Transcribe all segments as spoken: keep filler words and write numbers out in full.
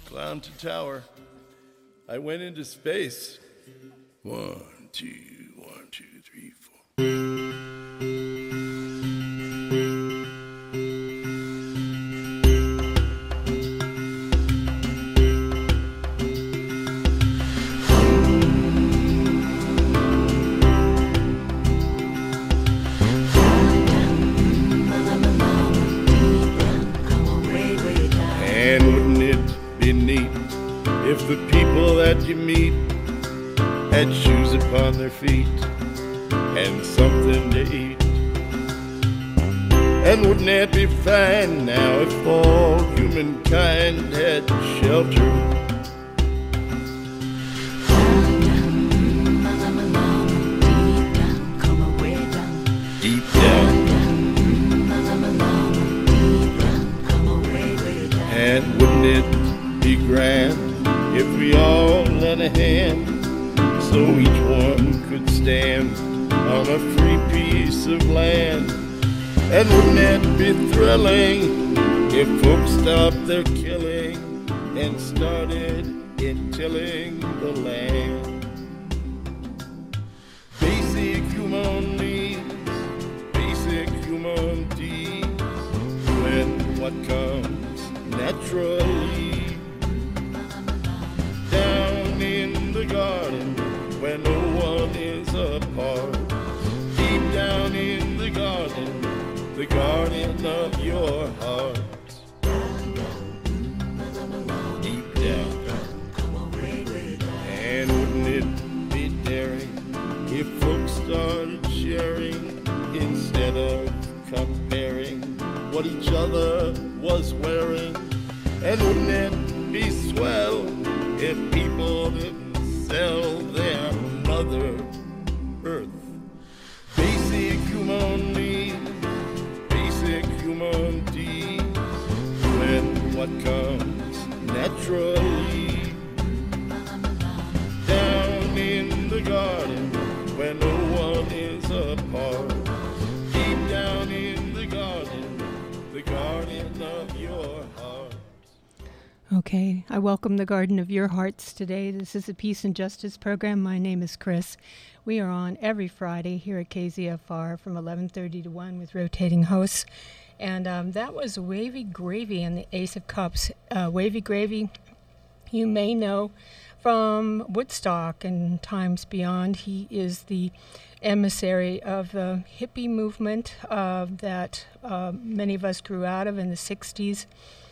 clown to tower. I went into space. One, two, one, two, three, four. If the people that you meet had shoes upon their feet and something to eat, and wouldn't that be fine now if all humankind had shelter? Deep down, and wouldn't it be grand if we all lent a hand so each one could stand on a free piece of land? And wouldn't that be thrilling if folks stopped their killing and started in tilling the land? Basic human needs, basic human deeds, when what comes naturally. Down in the garden where no one is apart, deep down in the garden, the garden of your heart. Deep down. And wouldn't it be daring if folks started sharing instead of comparing what each other was wearing? And wouldn't it be swell if people didn't sell their Mother Earth? Basic human needs, basic human deeds, when what comes naturally. Down in the garden where no one is apart, deep down in the garden, the garden of your heart. Okay, I welcome the Garden of Your Hearts today. This is a Peace and Justice program. My name is Chris. We are on every Friday here at K Z F R from eleven thirty to one with rotating hosts. And um, that was Wavy Gravy and the Ace of Cups. Uh, Wavy Gravy, you may know from Woodstock and times beyond. He is the emissary of the hippie movement uh, that uh, many of us grew out of in the sixties.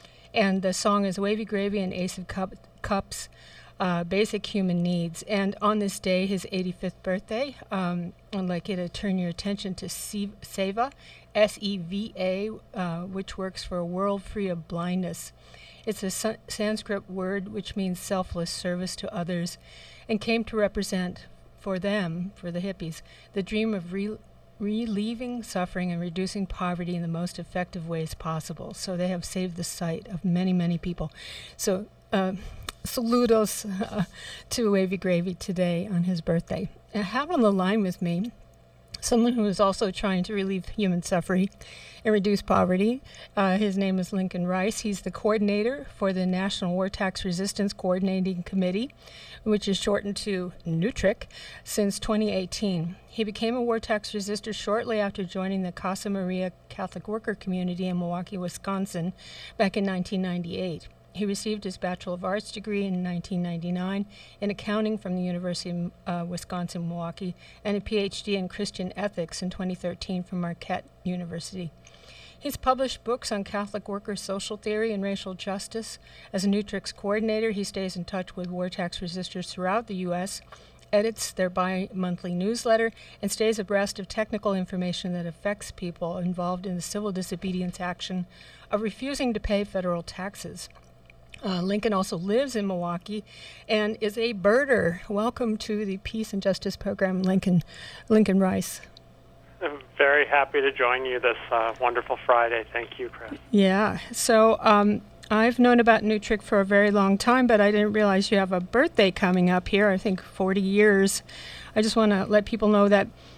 And the song is Wavy Gravy and Ace of Cup, Cups, uh, Basic Human Needs. And on this day, his eighty-fifth birthday, um, I'd like you to turn your attention to Seva, S E V A, uh, which works for a world free of blindness. It's a San- Sanskrit word which means selfless service to others and came to represent for them, for the hippies, the dream of re- relieving suffering and reducing poverty in the most effective ways possible. So they have saved the sight of many, many people. So uh, saludos uh, to Wavy Gravy today on his birthday. I have on the line with me someone who is also trying to relieve human suffering and reduce poverty. Uh, his name is Lincoln Rice. He's the coordinator for the National War Tax Resistance Coordinating Committee, which is shortened to NUTRIC, since twenty eighteen. He became a war tax resistor shortly after joining the Casa Maria Catholic Worker Community in Milwaukee, Wisconsin, back in nineteen ninety-eight. He received his Bachelor of Arts degree in nineteen ninety-nine in accounting from the University of uh, Wisconsin-Milwaukee and a P H D in Christian ethics in twenty thirteen from Marquette University. He's published books on Catholic worker social theory and racial justice. As a NUTRIC's coordinator, he stays in touch with war tax resistors throughout the U S, edits their bi-monthly newsletter, and stays abreast of technical information that affects people involved in the civil disobedience action of refusing to pay federal taxes. Uh, Lincoln also lives in Milwaukee and is a birder. Welcome to the Peace and Justice program, Lincoln, Lincoln Rice. I'm very happy to join you this uh, wonderful Friday. Thank you, Chris. Yeah. So um, I've known about NUTRIC for a very long time, but I didn't realize you have a birthday coming up here, I think forty years. I just want to let people know that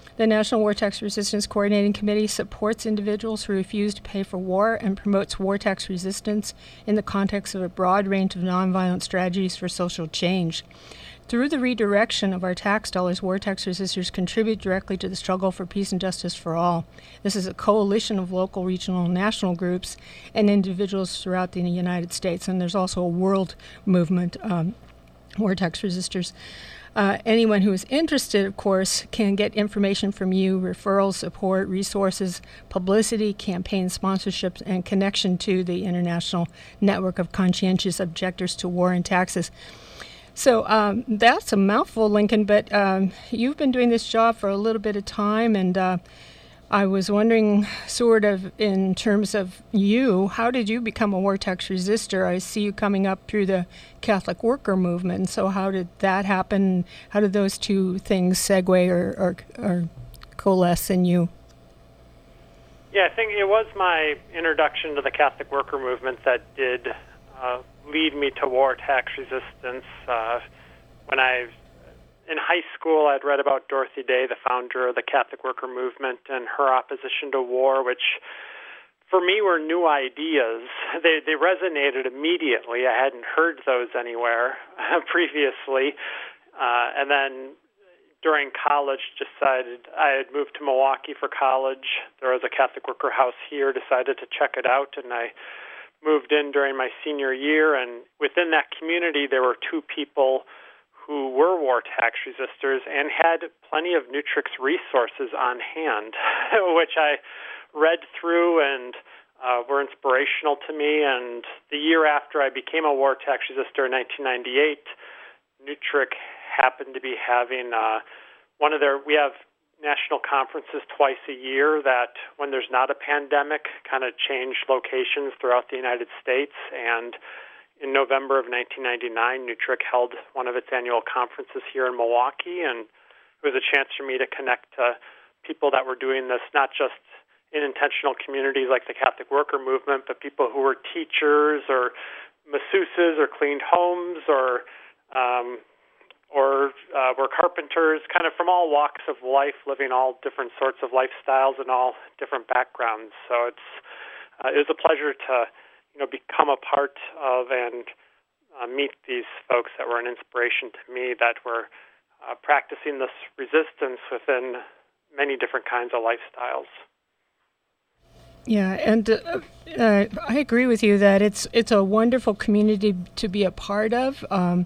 The National War Tax Resistance Coordinating Committee supports individuals who refuse to pay for war and promotes war tax resistance in the context of a broad range of nonviolent strategies for social change. Through the redirection of our tax dollars, war tax resistors contribute directly to the struggle for peace and justice for all. This is a coalition of local, regional, and national groups and individuals throughout the United States, and there's also a world movement, um, war tax resistors. Uh, anyone who is interested, of course, can get information from you, referrals, support, resources, publicity, campaign sponsorships, and connection to the International Network of Conscientious Objectors to War and Taxes. So um, that's a mouthful, Lincoln, but um, you've been doing this job for a little bit of time, and uh, I was wondering, sort of in terms of you, how did you become a war tax resistor? I see you coming up through the Catholic worker movement, so how did that happen? How did those two things segue or, or, or coalesce in you? Yeah, I think it was my introduction to the Catholic worker movement that did uh, lead me to war tax resistance. Uh, when I In high school, I'd read about Dorothy Day, the founder of the Catholic worker movement, and her opposition to war, which for me were new ideas. They, they resonated immediately. I hadn't heard those anywhere previously. Uh, and then during college, decided I had moved to Milwaukee for college. There was a Catholic worker house here, decided to check it out, and I moved in during my senior year. And within that community, there were two people who were war tax resistors and had plenty of Nutrix resources on hand, which I read through and uh, were inspirational to me. And the year after I became a war tax resistor in nineteen ninety-eight, Nutrix happened to be having uh, one of their, we have national conferences twice a year that, when there's not a pandemic, kind of change locations throughout the United States. And in November of nineteen ninety-nine, Nutrix held one of its annual conferences here in Milwaukee, and it was a chance for me to connect to people that were doing this, not just in intentional communities like the Catholic worker movement, but people who were teachers or masseuses or cleaned homes or um, or uh, were carpenters, kind of from all walks of life, living all different sorts of lifestyles and all different backgrounds. So it's uh, it was a pleasure to you know, become a part of and uh, meet these folks that were an inspiration to me, that were uh, practicing this resistance within many different kinds of lifestyles. Yeah, and uh, uh, I agree with you that it's it's a wonderful community to be a part of. Um,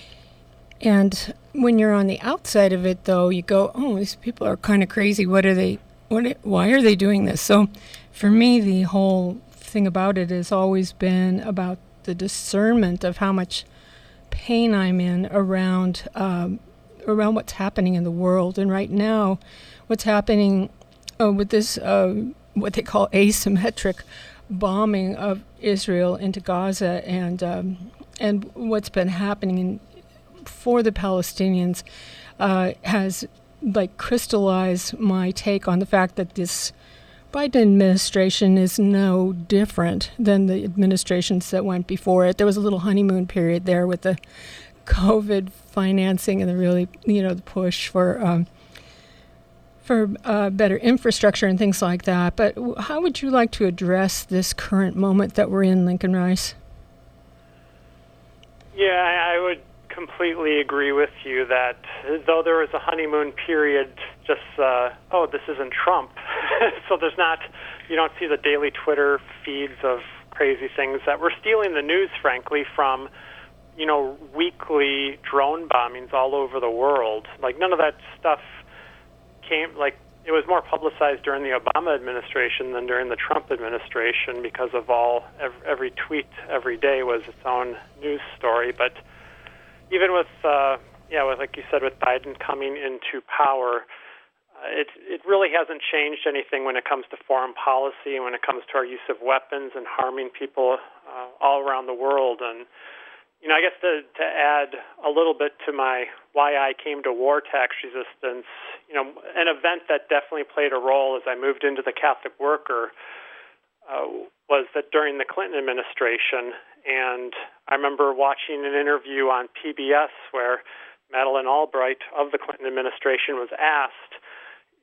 and when you're on the outside of it, though, you go, "Oh, these people are kind of crazy. What are they? What? Why are they doing this?" So, for me, the whole thing about it has always been about the discernment of how much pain I'm in around um, around what's happening in the world. And right now, what's happening uh, with this, uh, what they call asymmetric bombing of Israel into Gaza, and um, and what's been happening in, for the Palestinians uh, has like crystallized my take on the fact that this Biden administration is no different than the administrations that went before it. There was a little honeymoon period there with the COVID financing and the really, you know, the push for um, for uh, better infrastructure and things like that. But how would you like to address this current moment that we're in, Lincoln Rice? Yeah, I would completely agree with you that though there was a honeymoon period, just, uh, oh, this isn't Trump. So there's not, you don't see the daily Twitter feeds of crazy things that we're stealing the news, frankly, from, you know, weekly drone bombings all over the world. Like, none of that stuff came, like, it was more publicized during the Obama administration than during the Trump administration because of all, every, every tweet every day was its own news story. But even with, uh, yeah, with, like you said, with Biden coming into power, uh, it it really hasn't changed anything when it comes to foreign policy, when it comes to our use of weapons and harming people uh, all around the world. And, you know, I guess to, to add a little bit to my why I came to war tax resistance, you know, an event that definitely played a role as I moved into the Catholic worker uh, was that during the Clinton administration. And I remember watching an interview on P B S where Madeleine Albright of the Clinton administration was asked,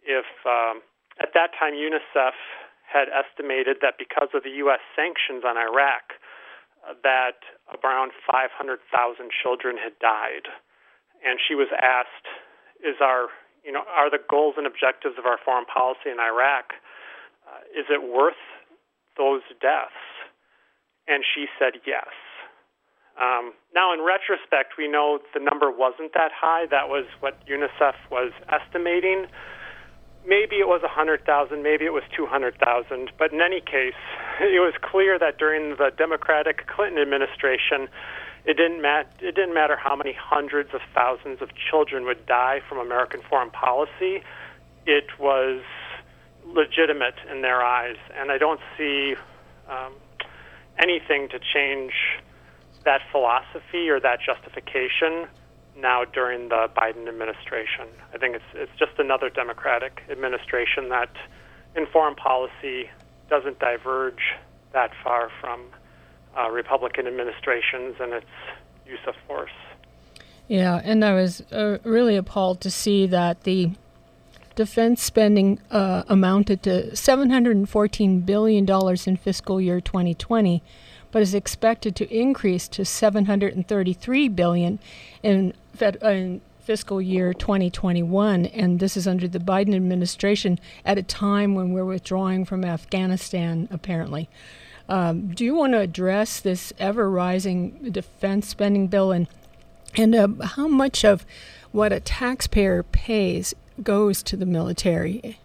if um, at that time UNICEF had estimated that because of the U S sanctions on Iraq, uh, that around five hundred thousand children had died. And she was asked, is our, you know, are the goals and objectives of our foreign policy in Iraq, uh, is it worth those deaths? And she said yes. Um, now, in retrospect, we know the number wasn't that high. That was what UNICEF was estimating. Maybe it was one hundred thousand, maybe it was two hundred thousand. But in any case, it was clear that during the Democratic Clinton administration, it didn't, mat- it didn't matter how many hundreds of thousands of children would die from American foreign policy. It was legitimate in their eyes. And I don't see um, anything to change that philosophy or that justification now during the Biden administration. I think it's it's just another Democratic administration that in foreign policy doesn't diverge that far from uh, Republican administrations and its use of force. Yeah, and I was uh, really appalled to see that the defense spending uh, amounted to seven hundred fourteen billion dollars in fiscal year twenty twenty, but is expected to increase to seven hundred thirty-three billion dollars in, fed, uh, in fiscal year twenty twenty-one, and this is under the Biden administration at a time when we're withdrawing from Afghanistan, apparently. Um, do you want to address this ever-rising defense spending bill, and and uh, how much of what a taxpayer pays goes to the military?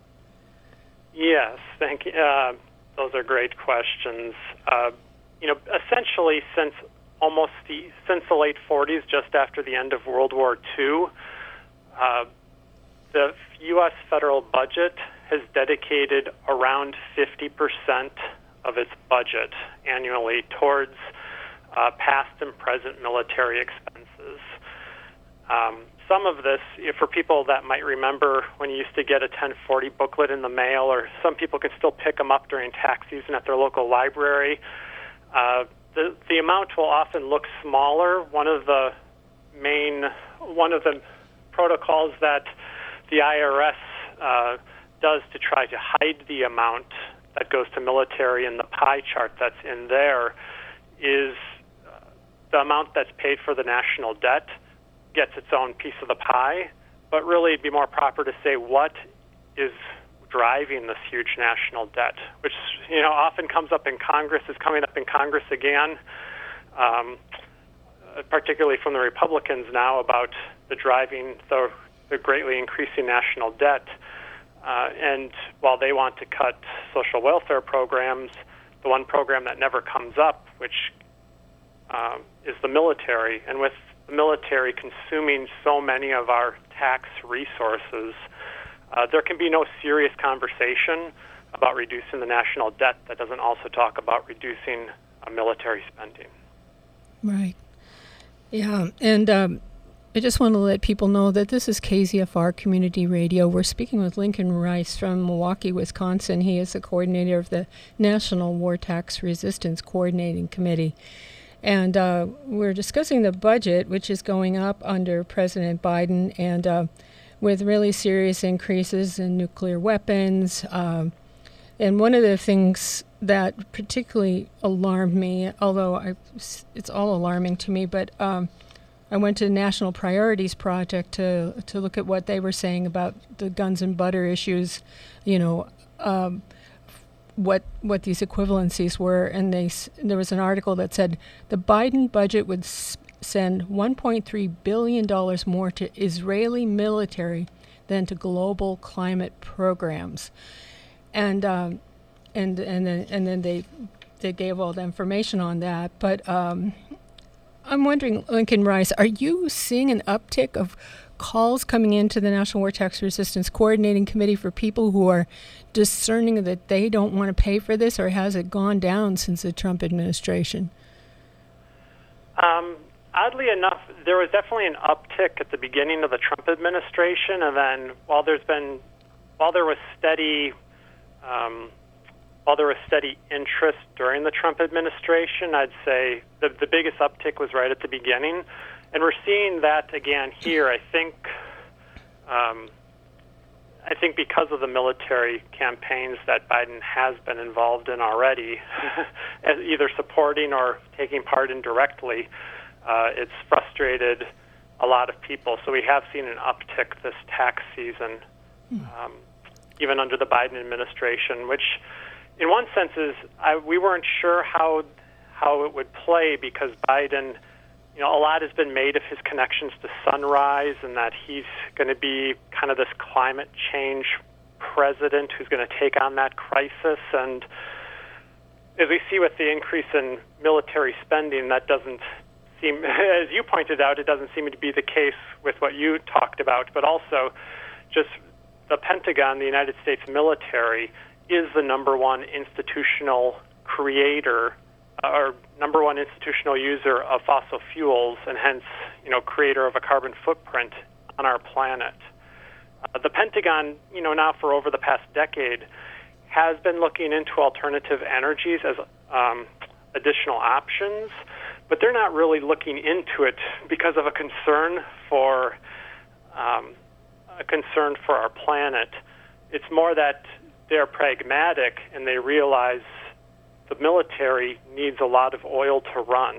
Yes, thank you. Uh, those are great questions. Uh, you know, essentially, since almost the since the late forties, just after the end of World War Two, uh, the U S federal budget has dedicated around fifty percent of its budget annually towards uh, past and present military expenses. Um, some of this, for people that might remember when you used to get a ten forty booklet in the mail, or some people can still pick them up during tax season at their local library, uh, the, the amount will often look smaller. One of the main, one of the protocols that the I R S uh, does to try to hide the amount that goes to military in the pie chart that's in there is uh, the amount that's paid for the national debt gets its own piece of the pie, but really it'd be more proper to say what is driving this huge national debt, which, you know, often comes up in Congress, is coming up in Congress again, um, particularly from the Republicans now, about the driving, the, the greatly increasing national debt. Uh, and while they want to cut social welfare programs, the one program that never comes up, which um, is the military, and with the military consuming so many of our tax resources, uh, there can be no serious conversation about reducing the national debt that doesn't also talk about reducing uh, military spending. Right. Yeah, and um, I just want to let people know that this is K Z F R Community Radio. We're speaking with Lincoln Rice from Milwaukee, Wisconsin. He is the coordinator of the National War Tax Resistance Coordinating Committee. And uh, we're discussing the budget, which is going up under President Biden, and uh, with really serious increases in nuclear weapons. Um, and one of the things that particularly alarmed me, although I, it's all alarming to me, but um, I went to the National Priorities Project to to look at what they were saying about the guns and butter issues, you know, um, what what these equivalencies were, and they there was an article that said the Biden budget would s- send one point three billion dollars more to Israeli military than to global climate programs, and um, and and then and then they they gave all the information on that, but. Um, I'm wondering, Lincoln Rice, are you seeing an uptick of calls coming into the National War Tax Resistance Coordinating Committee for people who are discerning that they don't want to pay for this, or has it gone down since the Trump administration? Um, oddly enough, there was definitely an uptick at the beginning of the Trump administration, and then while there's been, while there was steady, um, while there was steady interest during the Trump administration, I'd say the the biggest uptick was right at the beginning, and we're seeing that again here. I think um, I think because of the military campaigns that Biden has been involved in already, either supporting or taking part in directly, uh, it's frustrated a lot of people. So we have seen an uptick this tax season, um, even under the Biden administration, which in one sense is I, we weren't sure how how it would play because Biden, you know, a lot has been made of his connections to Sunrise and that he's going to be kind of this climate change president who's going to take on that crisis. And as we see with the increase in military spending, that doesn't seem, as you pointed out, it doesn't seem to be the case with what you talked about, but also just the Pentagon, the United States military, is the number one institutional creator or number one institutional user of fossil fuels and hence, you know, creator of a carbon footprint on our planet. Uh, the Pentagon, you know, now for over the past decade has been looking into alternative energies as um, additional options, but they're not really looking into it because of a concern for um, a concern for our planet. It's more that they're pragmatic and they realize the military needs a lot of oil to run,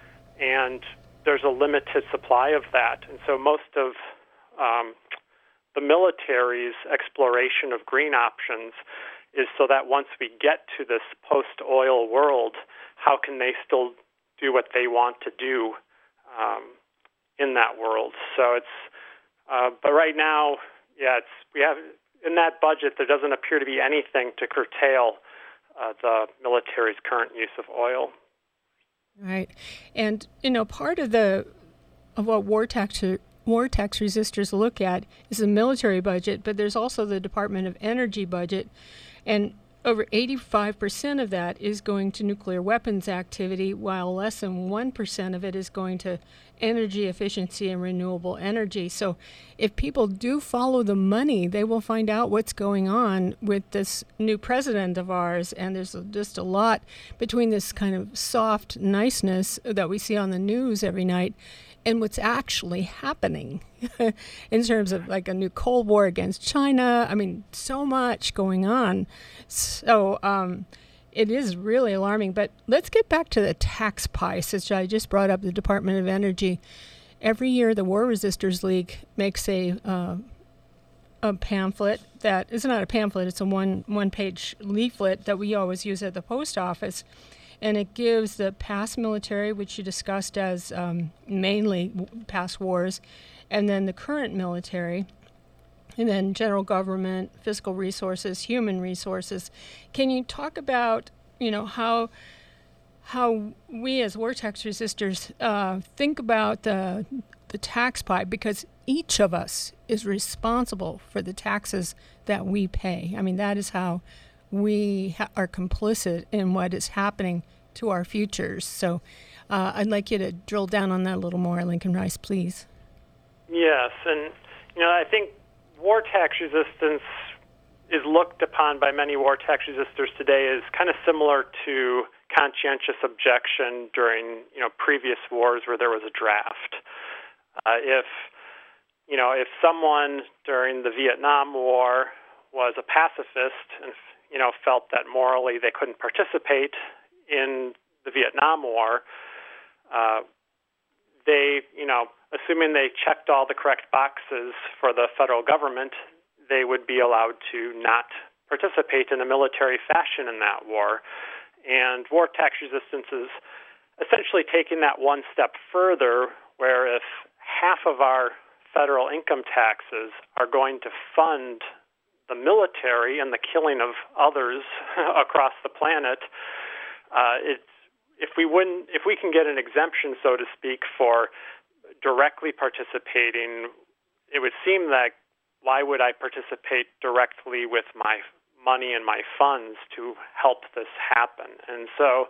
and there's a limited supply of that. And so most of um, the military's exploration of green options is so that once we get to this post-oil world, how can they still do what they want to do um, in that world? So it's, uh, but right now, yeah, it's we have in that budget there doesn't appear to be anything to curtail Uh, the military's current use of oil. Right. And, you know, part of the of what war tax war tax resistors look at is the military budget, but there's also the Department of Energy budget. And over eighty-five percent of that is going to nuclear weapons activity, while less than one percent of it is going to energy efficiency and renewable energy. So if people do follow the money, they will find out what's going on with this new president of ours. And there's just a lot between this kind of soft niceness that we see on the news every night and what's actually happening in terms of like a new Cold War against China. I mean, so much going on. So um, it is really alarming. But let's get back to the tax pie, since I just brought up the Department of Energy. Every year, the War Resistors League makes a uh, a pamphlet that is not a pamphlet. It's a one one page leaflet that we always use at the post office. And it gives the past military, which you discussed as um, mainly past wars, and then the current military, and then general government, fiscal resources, human resources. Can you talk about, you know, how how we as war tax resistors uh, think about the the tax pie? Because each of us is responsible for the taxes that we pay. I mean, that is how we ha- are complicit in what is happening to our futures. So uh, I'd like you to drill down on that a little more, Lincoln Rice, please. Yes, and you know, I think war tax resistance is looked upon by many war tax resistors today as kind of similar to conscientious objection during, you know, previous wars where there was a draft. Uh, if, you know, if someone during the Vietnam War was a pacifist and, you know, felt that morally they couldn't participate in the Vietnam War, uh, they, you know, assuming they checked all the correct boxes for the federal government, they would be allowed to not participate in a military fashion in that war. And war tax resistance is essentially taking that one step further, where if half of our federal income taxes are going to fund the military and the killing of others across the planet, uh, it's, if we wouldn't, if we can get an exemption, so to speak, for directly participating, it would seem that why would I participate directly with my money and my funds to help this happen? And so,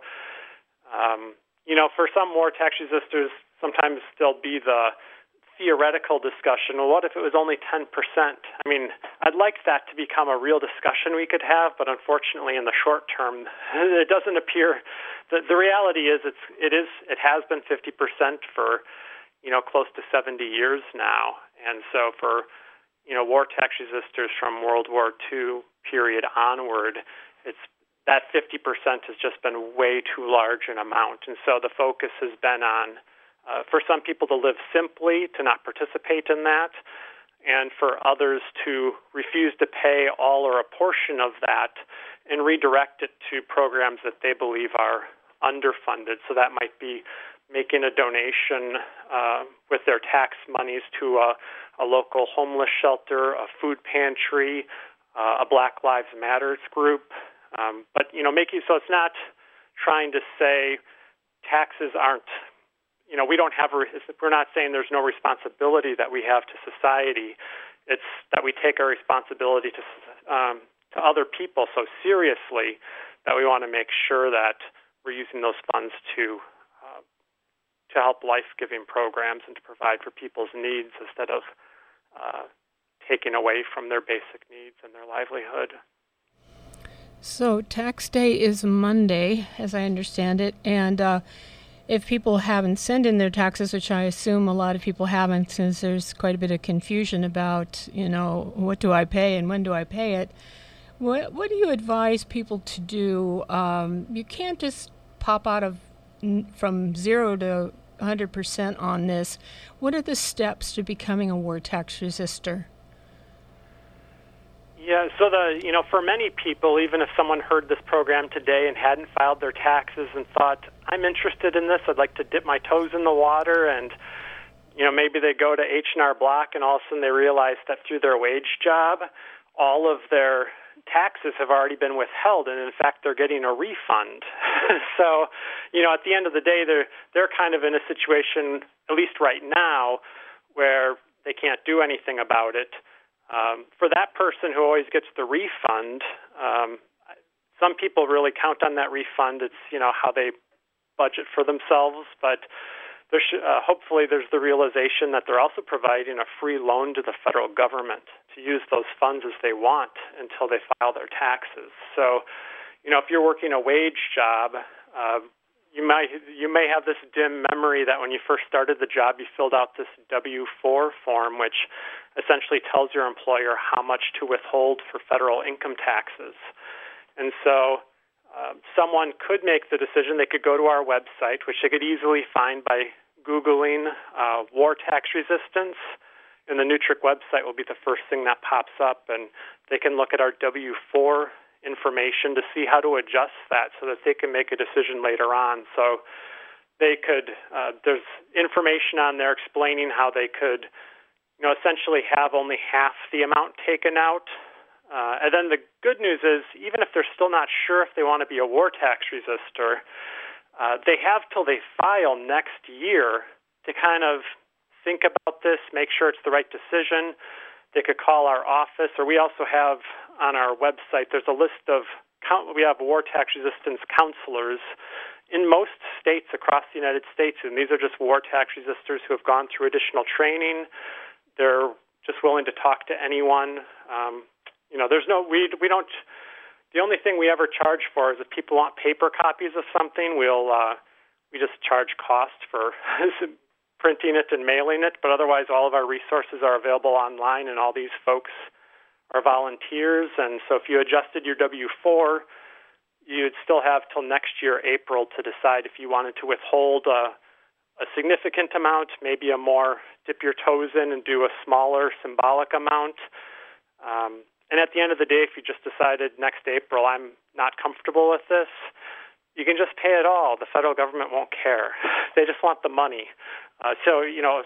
um, you know, for some war tax resistors, sometimes there'll be the theoretical discussion, well, what if it was only ten percent? I mean, I'd like that to become a real discussion we could have, but unfortunately in the short term, it doesn't appear. The, the reality is it's, it is, it has been fifty percent for, you know, close to seventy years now. And so for, you know, war tax resistors from World War Two period onward, it's that fifty percent has just been way too large an amount. And so the focus has been on, uh, for some people to live simply, to not participate in that, and for others to refuse to pay all or a portion of that and redirect it to programs that they believe are underfunded. So that might be making a donation uh, with their tax monies to a, a local homeless shelter, a food pantry, uh, a Black Lives Matter group. Um, but, you know, making so it's not trying to say taxes aren't, you know, we don't have, a, we're not saying there's no responsibility that we have to society. It's that we take our responsibility to um, to other people so seriously that we want to make sure that we're using those funds to uh, to help life-giving programs and to provide for people's needs instead of uh, taking away from their basic needs and their livelihood. So tax day is Monday, as I understand it, and uh, if people haven't sent in their taxes, which I assume a lot of people haven't, since there's quite a bit of confusion about, you know, what do I pay and when do I pay it, what, what do you advise people to do? Um, you can't just pop out of from zero to one hundred percent on this. What are the steps to becoming a war tax resistor? Yeah, so the you know, for many people, even if someone heard this program today and hadn't filed their taxes and thought, I'm interested in this, I'd like to dip my toes in the water, and you know, maybe they go to H and R Block and all of a sudden they realize that through their wage job, all of their taxes have already been withheld, and in fact, they're getting a refund. So, you know, at the end of the day, they're they're kind of in a situation, at least right now, where they can't do anything about it. Um, for that person who always gets the refund, um, some people really count on that refund. It's, you know, how they budget for themselves, but there should, uh, hopefully there's the realization that they're also providing a free loan to the federal government to use those funds as they want until they file their taxes. So, you know, if you're working a wage job, uh, you might you may have this dim memory that when you first started the job, you filled out this W four form, which essentially tells your employer how much to withhold for federal income taxes. And so uh, someone could make the decision. They could go to our website, which they could easily find by Googling uh, war tax resistance, and the New Trick website will be the first thing that pops up, and they can look at our W four information to see how to adjust that so that they can make a decision later on. So they could, uh, there's information on there explaining how they could, you know, essentially have only half the amount taken out. Uh, and then the good news is, even if they're still not sure if they want to be a war tax resistor, uh, they have till they file next year to kind of think about this, make sure it's the right decision. They could call our office, or we also have on our website, there's a list of, we have war tax resistance counselors in most states across the United States, and these are just war tax resistors who have gone through additional training. They're just willing to talk to anyone. Um, you know, there's no, we we don't, the only thing we ever charge for is if people want paper copies of something, we'll, uh, we just charge cost for printing it and mailing it, but otherwise all of our resources are available online, and all these folks are volunteers. And so if you adjusted your W four, you'd still have till next year, April, to decide if you wanted to withhold a, a significant amount, maybe a more dip your toes in and do a smaller symbolic amount. Um, and at the end of the day, if you just decided next April, I'm not comfortable with this, you can just pay it all. The federal government won't care. They just want the money. Uh, so, you know,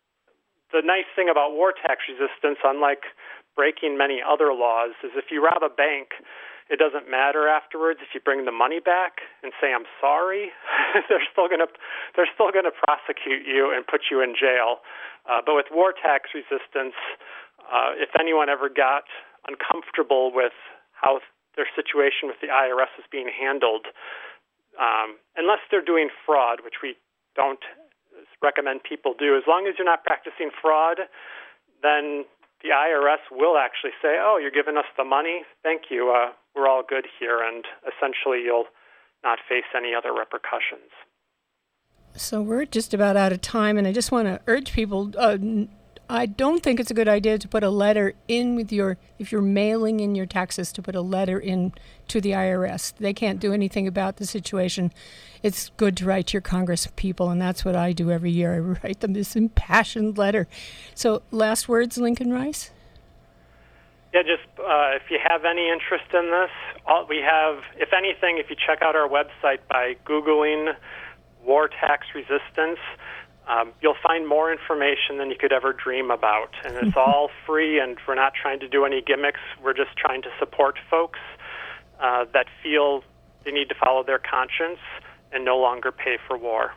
the nice thing about war tax resistance, unlike breaking many other laws, is if you rob a bank, it doesn't matter afterwards if you bring the money back and say I'm sorry. they're still gonna they're still gonna prosecute you and put you in jail. Uh, but with war tax resistance, uh, if anyone ever got uncomfortable with how their situation with the I R S is being handled, um, unless they're doing fraud, which we don't recommend people do, as long as you're not practicing fraud, then the I R S will actually say, oh, you're giving us the money, thank you, uh, we're all good here, and essentially you'll not face any other repercussions. So we're just about out of time, and I just want to urge people, uh, I don't think it's a good idea to put a letter in with your, if you're mailing in your taxes, to put a letter in to the I R S. They can't do anything about the situation. It's good to write to your Congress people, and that's what I do every year. I write them this impassioned letter. So last words, Lincoln Rice? Yeah, just uh, if you have any interest in this, all, we have, if anything, if you check out our website by Googling war tax resistance, Um, you'll find more information than you could ever dream about. And it's all free, and we're not trying to do any gimmicks. We're just trying to support folks uh, that feel they need to follow their conscience and no longer pay for war.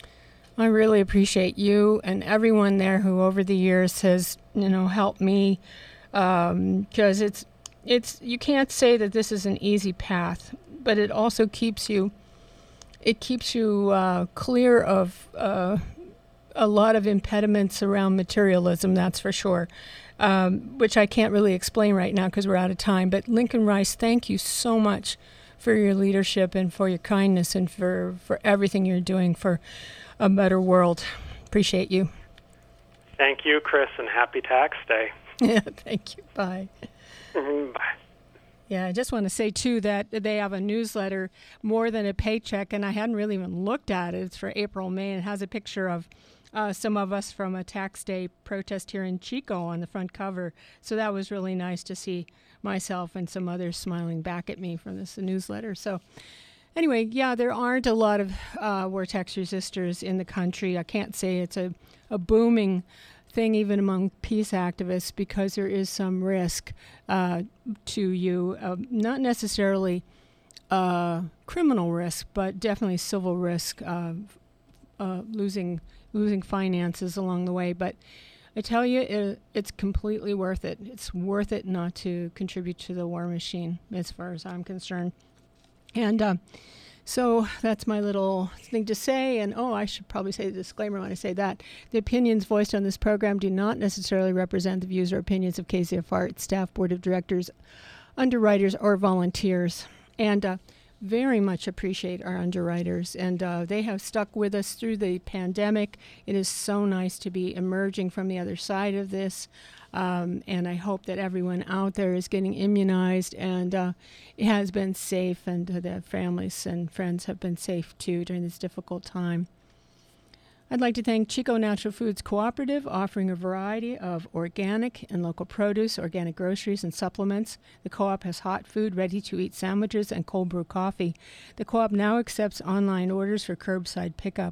I really appreciate you and everyone there who over the years has, you know, helped me, because um, it's, it's, you can't say that this is an easy path, but it also keeps you, it keeps you uh, clear of uh, a lot of impediments around materialism, that's for sure, um, which I can't really explain right now because we're out of time. But Lincoln Rice, thank you so much for your leadership and for your kindness and for, for everything you're doing for a better world. Appreciate you. Thank you, Chris, and happy Tax Day. Yeah, thank you. Bye. Mm-hmm. Bye. Yeah, I just want to say, too, that they have a newsletter, More Than a Paycheck, and I hadn't really even looked at it. It's for April, May, and it has a picture of uh, some of us from a tax day protest here in Chico on the front cover. So that was really nice to see myself and some others smiling back at me from this newsletter. So anyway, yeah, there aren't a lot of uh, war tax resistors in the country. I can't say it's a, a booming thing even among peace activists, because there is some risk uh, to you, uh, not necessarily uh, criminal risk, but definitely civil risk, uh, uh, losing losing finances along the way. But I tell you, it, it's completely worth it. It's worth it not to contribute to the war machine, as far as I'm concerned. And uh, so that's my little thing to say. And, oh, I should probably say the disclaimer when I say that. The opinions voiced on this program do not necessarily represent the views or opinions of K Z F R, its staff, board of directors, underwriters, or volunteers. And uh, very much appreciate our underwriters. And uh, they have stuck with us through the pandemic. It is so nice to be emerging from the other side of this. Um, and I hope that everyone out there is getting immunized, and uh, it has been safe, and uh, their families and friends have been safe too during this difficult time. I'd like to thank Chico Natural Foods Cooperative, offering a variety of organic and local produce, organic groceries, and supplements. The co-op has hot food, ready-to-eat sandwiches, and cold brew coffee. The co-op now accepts online orders for curbside pickup.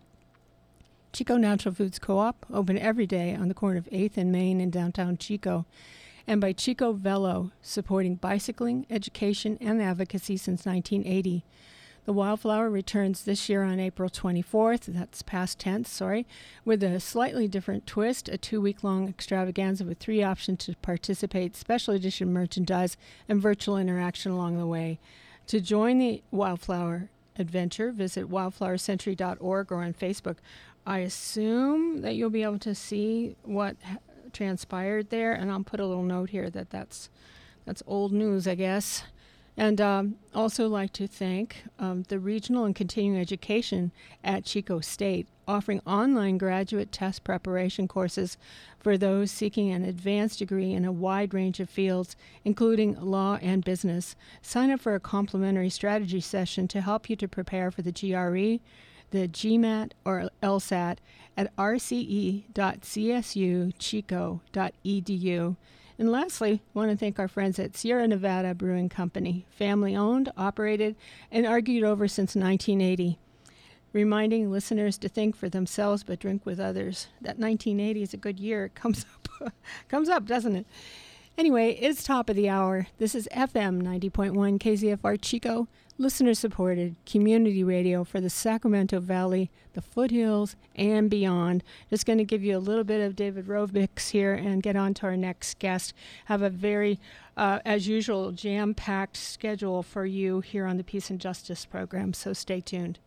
Chico Natural Foods Co-op, open every day on the corner of eighth and Main in downtown Chico. And by Chico Velo, supporting bicycling, education, and advocacy since nineteen eighty. The Wildflower returns this year on April twenty-fourth, that's past tense, sorry, with a slightly different twist, a two-week-long extravaganza with three options to participate, special edition merchandise, and virtual interaction along the way. To join the Wildflower adventure, visit wildflower century dot org or on Facebook. I assume that you'll be able to see what ha- transpired there, and I'll put a little note here that that's, that's old news, I guess. And um, also like to thank um, the regional and continuing education at Chico State, offering online graduate test preparation courses for those seeking an advanced degree in a wide range of fields, including law and business. Sign up for a complimentary strategy session to help you to prepare for the G R E, the GMAT, or LSAT at r c e dot c s u chico dot e d u. And lastly, I want to thank our friends at Sierra Nevada Brewing Company, family-owned, operated, and argued over since nineteen eighty, reminding listeners to think for themselves but drink with others. That nineteen eighty is a good year. It comes up, comes up, doesn't it? Anyway, it's top of the hour. This is F M ninety point one K Z F R Chico, listener-supported community radio for the Sacramento Valley, the foothills, and beyond. Just going to give you a little bit of David Rovix here and get on to our next guest. Have a very, uh, as usual, jam-packed schedule for you here on the Peace and Justice program, so stay tuned.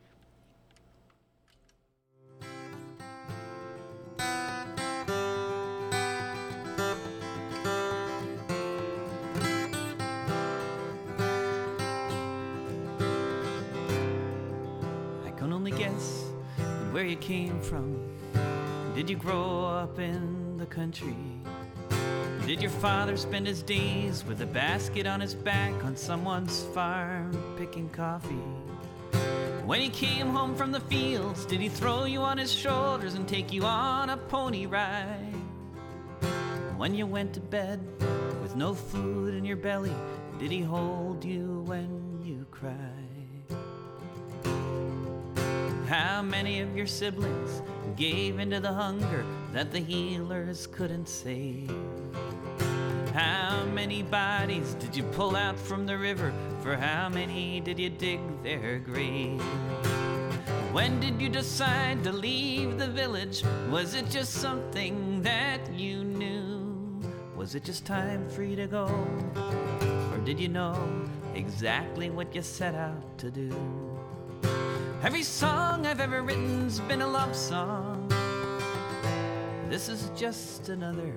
Guess where you came from. Did you grow up in the country? Did your father spend his days with a basket on his back on someone's farm picking coffee? When he came home from the fields, did he throw you on his shoulders and take you on a pony ride? When you went to bed with no food in your belly, did he hold you when you cried? How many of your siblings gave into the hunger that the healers couldn't save? How many bodies did you pull out from the river? For how many did you dig their grave? When did you decide to leave the village? Was it just something that you knew? Was it just time for you to go? Or did you know exactly what you set out to do? Every song I've ever written's been a love song. This is just another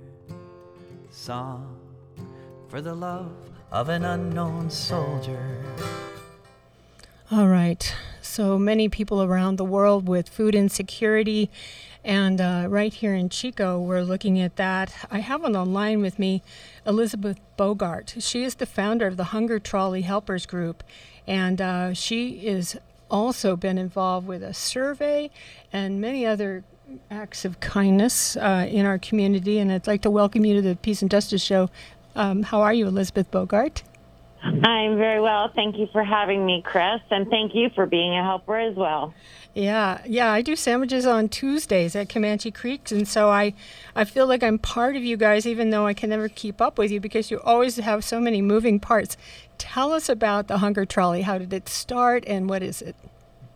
song for the love of an unknown soldier. All right. So many people around the world with food insecurity. And uh, right here in Chico, we're looking at that. I have on the line with me Elizabeth Bogart. She is the founder of the Hunger Trolley Helpers Group. And uh, she has also been involved with a survey and many other acts of kindness uh, in our community. And I'd like to welcome you to the Peace and Justice Show. Um, how are you, Elizabeth Bogart? I'm very well. Thank you for having me, Chris, and thank you for being a helper as well. Yeah, yeah, I do sandwiches on Tuesdays at Comanche Creek, and so I, I feel like I'm part of you guys, even though I can never keep up with you because you always have so many moving parts. Tell us about the Hunger Trolley. How did it start, and what is it?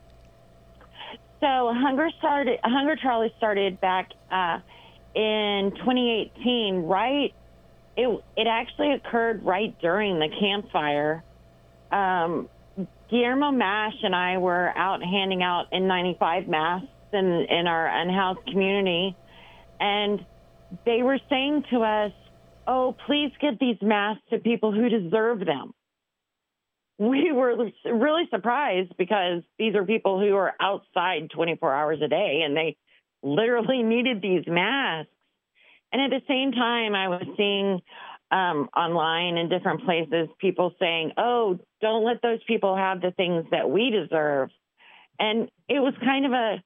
So Hunger started. Hunger Trolley started back uh, in twenty eighteen, right? It it actually occurred right during the campfire. Um, Guillermo Mash and I were out handing out N ninety-five masks in, in our unhoused community, and they were saying to us, oh, please give these masks to people who deserve them. We were really surprised because these are people who are outside twenty-four hours a day, and they literally needed these masks. And at the same time, I was seeing um, online in different places people saying, oh, don't let those people have the things that we deserve. And it was kind of a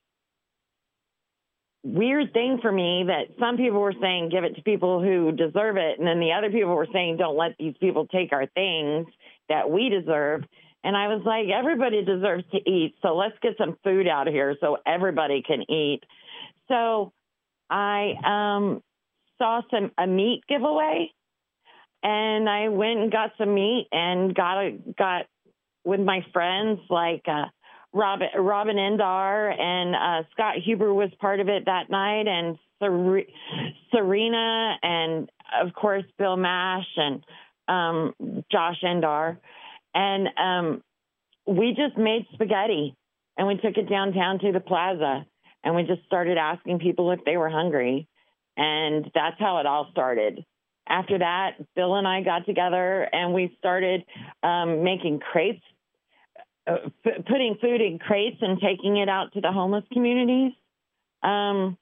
weird thing for me that some people were saying, give it to people who deserve it. And then the other people were saying, don't let these people take our things that we deserve. And I was like, everybody deserves to eat. So let's get some food out of here so everybody can eat. So I um, saw some a meat giveaway, and I went and got some meat and got a, got with my friends like uh, Robin Robin Endar and uh, Scott Huber was part of it that night, and Ser- Serena and of course Bill Mash and um, Josh Endar, and um, we just made spaghetti and we took it downtown to the plaza. And we just started asking people if they were hungry. And that's how it all started. After that, Bill and I got together and we started um, making crates, uh, p- putting food in crates and taking it out to the homeless communities. Um,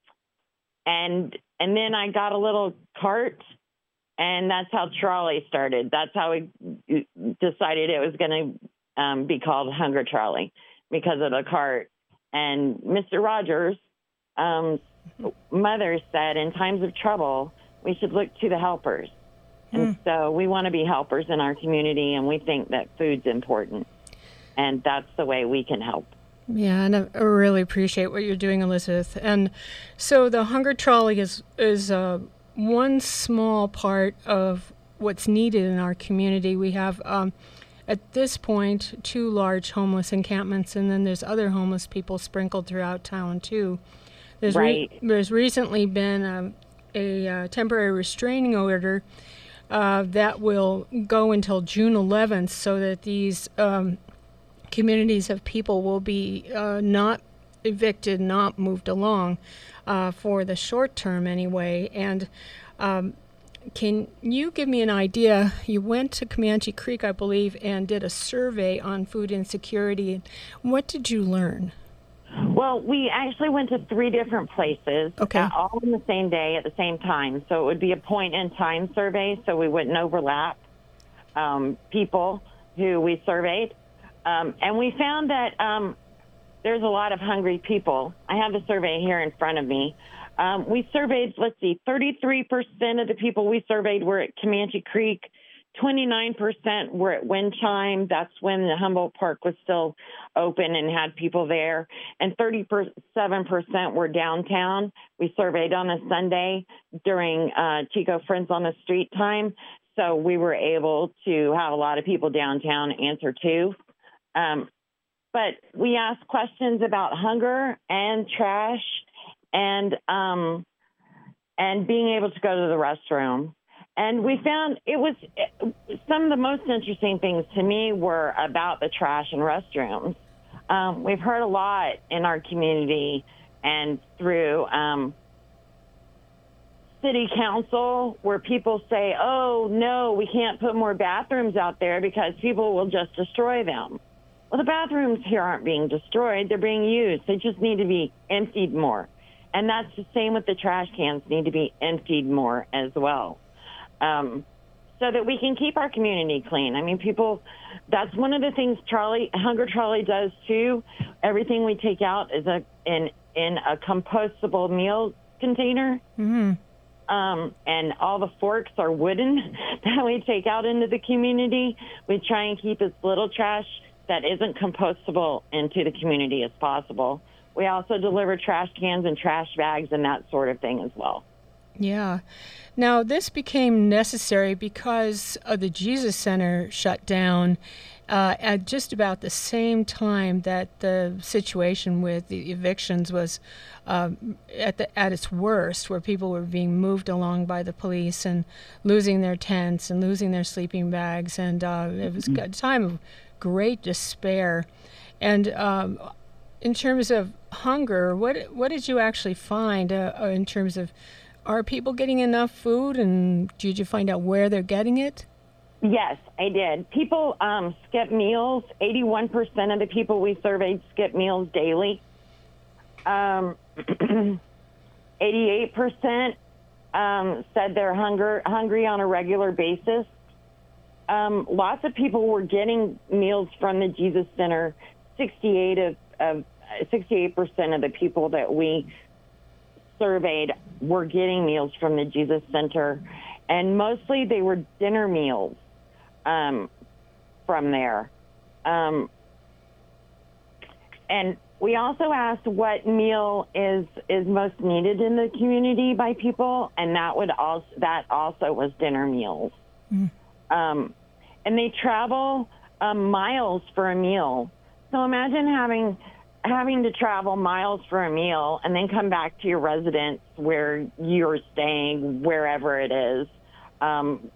and and then I got a little cart, and that's how Trolley started. That's how we decided it was going to um, be called Hunger Trolley, because of the cart. And Mister Rogers' um, mother said, in times of trouble, we should look to the helpers. Mm. And so we want to be helpers in our community, and we think that food's important. And that's the way we can help. Yeah, and I really appreciate what you're doing, Elizabeth. And so the Hunger Trolley is, is uh, one small part of what's needed in our community. We have... Um, At this point, two large homeless encampments, and then there's other homeless people sprinkled throughout town, too. There's right. Re- there's recently been a, a uh, temporary restraining order uh, that will go until June eleventh, so that these um, communities of people will be uh, not evicted, not moved along uh, for the short term anyway. And um, can you give me an idea? You went to Comanche Creek, I believe, and did a survey on food insecurity. What did you learn? Well, we actually went to three different places, Okay. uh, all on the same day at the same time. So it would be a point-in-time survey, so we wouldn't overlap um, people who we surveyed. Um, and we found that um, there's a lot of hungry people. I have the survey here in front of me. Um, we surveyed, let's see, thirty-three percent of the people we surveyed were at Comanche Creek. twenty-nine percent were at Wind Chime. That's when the Humboldt Park was still open and had people there. And thirty-seven percent were downtown. We surveyed on a Sunday during uh, Chico Friends on the Street time. So we were able to have a lot of people downtown answer too. Um, but we asked questions about hunger and trash and um, and being able to go to the restroom. And we found it was some of the most interesting things to me were about the trash and restrooms. Um, we've heard a lot in our community and through um, city council where people say, oh, no, we can't put more bathrooms out there because people will just destroy them. Well, the bathrooms here aren't being destroyed. They're being used. They just need to be emptied more. And that's the same with the trash cans, need to be emptied more as well. Um, so that we can keep our community clean. I mean, people, that's one of the things Charlie, Hunger Charlie does too. Everything we take out is a in, in a compostable meal container. Mm-hmm. Um, and all the forks are wooden that we take out into the community. We try and keep as little trash that isn't compostable into the community as possible. We also deliver trash cans and trash bags and that sort of thing as well. Yeah. Now, this became necessary because of the Jesus Center shut down uh, at just about the same time that the situation with the evictions was uh, at the at its worst, where people were being moved along by the police and losing their tents and losing their sleeping bags. And uh, it was a time of great despair. And um, in terms of hunger, what what did you actually find uh, in terms of, are people getting enough food, and did you find out where they're getting it? Yes, I did. People um, skip meals. eighty-one percent of the people we surveyed skip meals daily. Um, eighty-eight percent um, said they're hunger, hungry on a regular basis. Um, lots of people were getting meals from the Jesus Center. sixty-eight of, of sixty-eight percent of the people that we surveyed were getting meals from the Jesus Center, and mostly they were dinner meals um, from there. Um, and we also asked what meal is is most needed in the community by people, and that would also that also was dinner meals. Mm. Um, and they travel um, miles for a meal. So imagine having having to travel miles for a meal and then come back to your residence where you're staying, wherever it is. Um,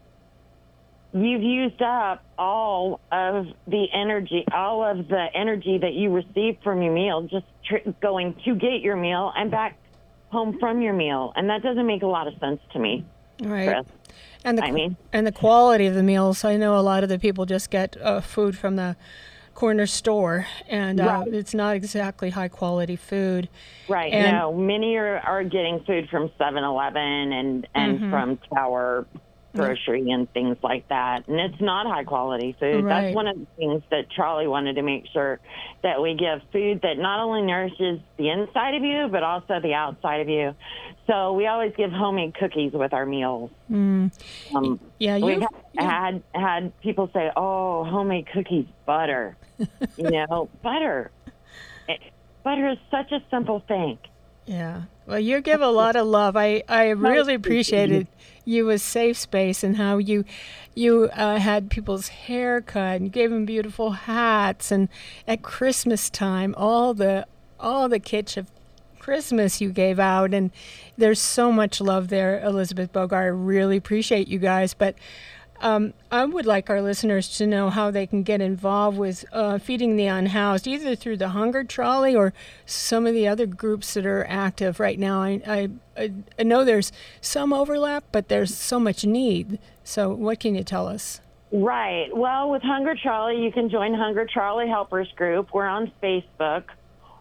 you've used up all of the energy, all of the energy that you received from your meal, just tr- going to get your meal and back home from your meal. And that doesn't make a lot of sense to me. Right. Chris. And the, I mean, and the quality of the meals. I know a lot of the people just get uh, food from the corner store, and uh, right. it's not exactly high quality food. Right. And, no, many are, are getting food from seven eleven and, and mm-hmm. from Tower Grocery and things like that. And it's not high quality food. Right. That's one of the things that Charlie wanted to make sure that we give food that not only nourishes the inside of you, but also the outside of you. So we always give homemade cookies with our meals. Mm. Um, yeah, we've you had, had had people say, "Oh, homemade cookies, butter." You know, butter. It, butter is such a simple thing. Yeah. Well, you give a lot of love. I, I really appreciated you as Safe Space and how you you uh, had people's hair cut and gave them beautiful hats, and at Christmas time, all the all the kitsch of Christmas you gave out, and there's so much love there, Elizabeth Bogart. I really appreciate you guys, but Um, I would like our listeners to know how they can get involved with uh, feeding the unhoused, either through the Hunger Trolley or some of the other groups that are active right now. I, I, I know there's some overlap, but there's so much need. So what can you tell us? Right. Well, with Hunger Trolley, you can join Hunger Trolley Helpers Group. We're on Facebook.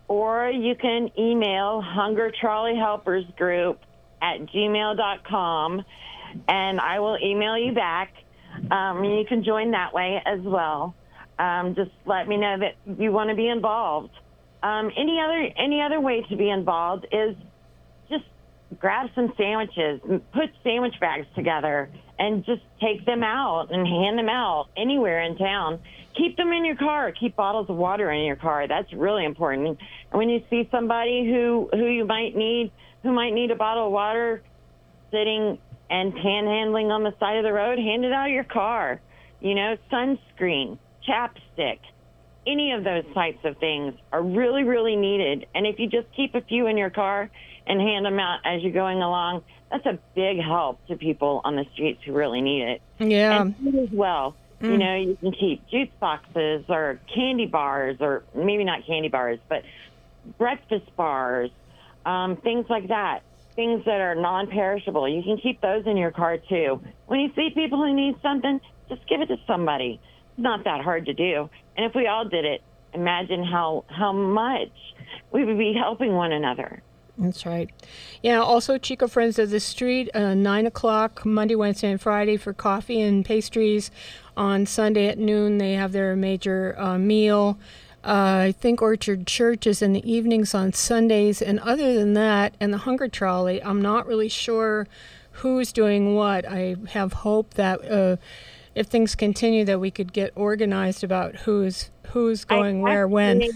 or you can email Hunger Trolley Helpers Group at gmail dot com, and I will email you back. Um, you can join that way as well. Um, just let me know that you want to be involved. Um, any other any other way to be involved is just grab some sandwiches, put sandwich bags together, and just take them out and hand them out anywhere in town. Keep them in your car. Keep bottles of water in your car. That's really important. And when you see somebody who, who you might need, who might need a bottle of water sitting and panhandling on the side of the road, hand it out of your car. You know, sunscreen, chapstick, any of those types of things are really, really needed. And if you just keep a few in your car and hand them out as you're going along, that's a big help to people on the streets who really need it. Yeah. And food as well. Mm. You know, you can keep juice boxes or candy bars, or maybe not candy bars, but breakfast bars, um, things like that, things that are non-perishable. You can keep those in your car, too. When you see people who need something, just give it to somebody. It's not that hard to do. And if we all did it, imagine how, how much we would be helping one another. That's right. Yeah, also Chico Friends of the Street, uh, nine o'clock, Monday, Wednesday, and Friday for coffee and pastries. On Sunday at noon, they have their major uh, meal. Uh, I think Orchard Church is in the evenings on Sundays. And other than that, and the Hunger Trolley, I'm not really sure who's doing what. I have hope that uh, if things continue, that we could get organized about who's who's going I, where, when.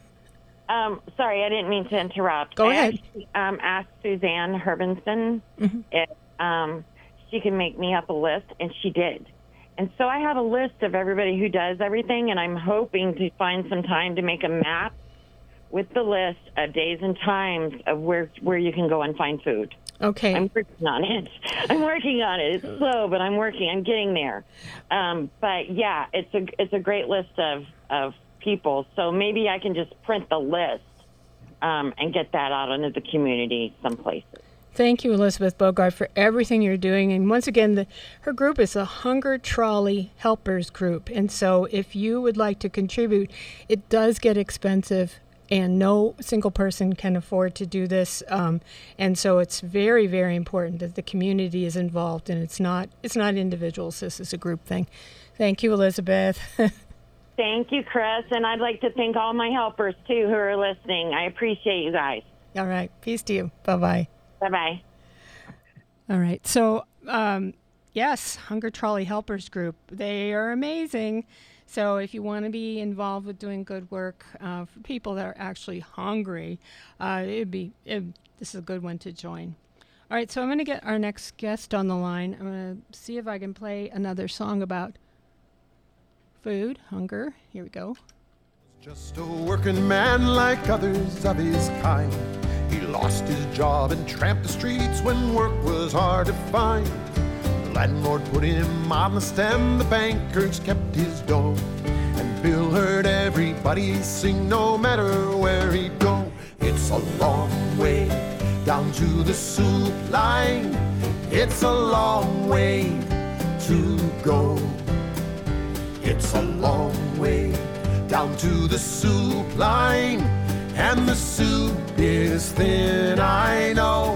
Um, sorry, I didn't mean to interrupt. Go I ahead. Actually, um, asked Suzanne Herbinson mm-hmm. if um, she can make me up a list, and she did. And so I have a list of everybody who does everything, and I'm hoping to find some time to make a map with the list of days and times of where where you can go and find food. Okay. I'm working on it. I'm working on it. It's slow, but I'm working. I'm getting there. Um, but yeah, it's a it's a great list of of. people, so maybe I can just print the list um, and get that out into the community some places. Thank you, Elizabeth Bogart, for everything you're doing. And once again, the, her group is the Hunger Trolley Helpers Group. And so if you would like to contribute, it does get expensive, and no single person can afford to do this. Um, and so it's very, very important that the community is involved, and it's not it's not individuals. This is a group thing. Thank you, Elizabeth. Thank you, Chris, and I'd like to thank all my helpers, too, who are listening. I appreciate you guys. All right. Peace to you. Bye-bye. Bye-bye. All right. So, um, yes, Hunger Trolley Helpers Group. They are amazing. So if you want to be involved with doing good work uh, for people that are actually hungry, uh, it'd be it, this is a good one to join. All right. So I'm going to get our next guest on the line. I'm going to see if I can play another song about food, hunger. Here we go. Just a working man like others of his kind. He lost his job and tramped the streets when work was hard to find. The landlord put him on the stem, the bankers kept his dough, and Bill heard everybody sing no matter where he'd go. It's a long way down to the soup line. It's a long way to go. It's a long way down to the soup line, and the soup is thin, I know.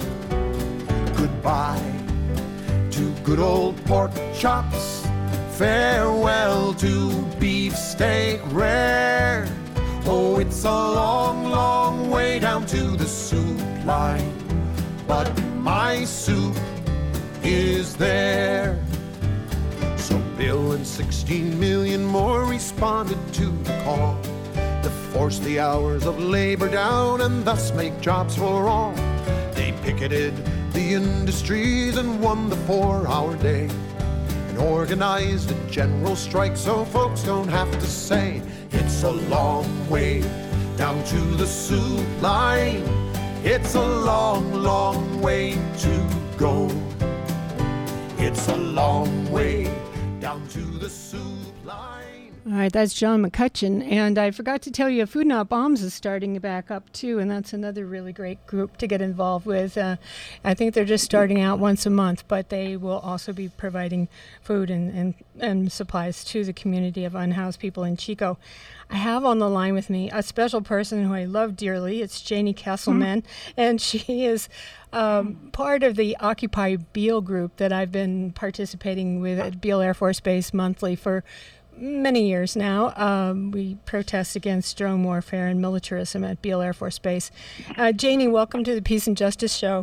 Goodbye to good old pork chops, farewell to beefsteak rare. Oh, it's a long, long way down to the soup line, but my soup is there. So Bill and sixteen million more responded to the call to force the hours of labor down and thus make jobs for all. They picketed the industries and won the four-hour day, and organized a general strike so folks don't have to say it's a long way down to the soup line. It's a long, long way to go. It's a long way down to the soup line. All right, that's John McCutcheon. And I forgot to tell you, Food Not Bombs is starting back up, too, and that's another really great group to get involved with. Uh, I think they're just starting out once a month, but they will also be providing food and, and, and supplies to the community of unhoused people in Chico. I have on the line with me a special person who I love dearly. It's Janie Kesselman, mm-hmm. and she is um, part of the Occupy Beale group that I've been participating with at Beale Air Force Base monthly for many years now. Um, we protest against drone warfare and militarism at Beale Air Force Base. Uh, Janie, welcome to the Peace and Justice Show.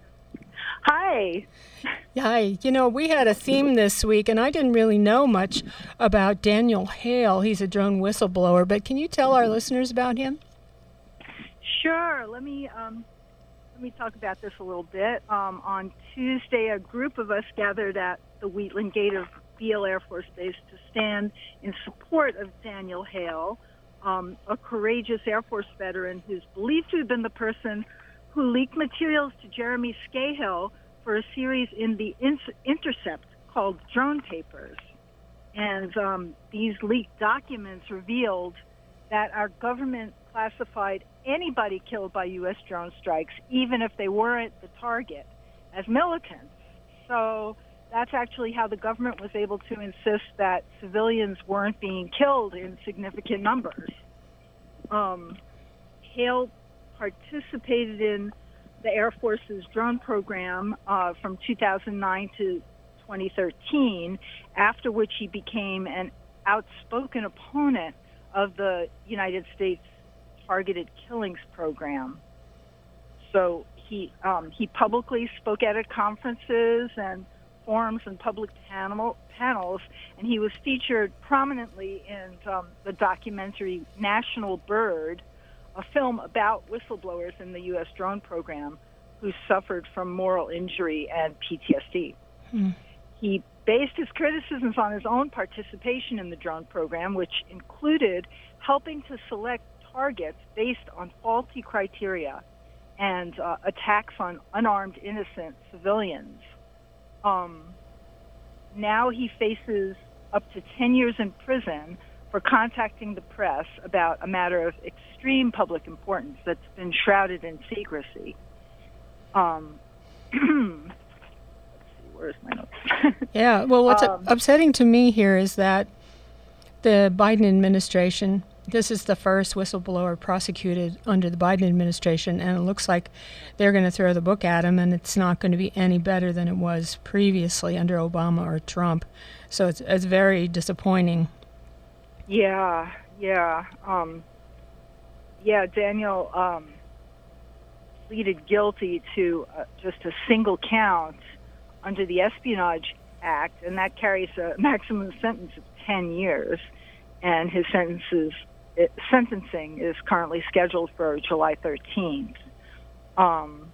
Hi. Hi. You know, we had a theme this week, and I didn't really know much about Daniel Hale. He's a drone whistleblower, but can you tell our listeners about him? Sure. Let me um, let me talk about this a little bit. Um, on Tuesday, a group of us gathered at the Wheatland Gate of Beale Air Force Base to stand in support of Daniel Hale, um, a courageous Air Force veteran who's believed to have been the person who leaked materials to Jeremy Scahill for a series in the In- Intercept called Drone Papers. And um, these leaked documents revealed that our government classified anybody killed by U S drone strikes, even if they weren't the target, as militants. So that's actually how the government was able to insist that civilians weren't being killed in significant numbers. Um, Hale participated in the Air Force's drone program uh, from two thousand nine to twenty thirteen, after which he became an outspoken opponent of the United States Targeted Killings Program. So he um, he publicly spoke at conferences and forums and public panel, panels, and he was featured prominently in um, the documentary National Bird, a film about whistleblowers in the U S drone program who suffered from moral injury and P T S D. Hmm. He based his criticisms on his own participation in the drone program, which included helping to select targets based on faulty criteria and uh, attacks on unarmed, innocent civilians. Um, now he faces up to ten years in prison for contacting the press about a matter of extreme public importance that's been shrouded in secrecy. Um, let's see, where's my notes? Yeah, well, what's um, upsetting to me here is that the Biden administration, this is the first whistleblower prosecuted under the Biden administration, and it looks like they're going to throw the book at him, and it's not going to be any better than it was previously under Obama or Trump. So it's it's very disappointing. Yeah, yeah. Um, yeah, Daniel um, pleaded guilty to uh, just a single count under the Espionage Act, and that carries a maximum sentence of ten years, and his sentences It, sentencing is currently scheduled for July thirteenth. Um,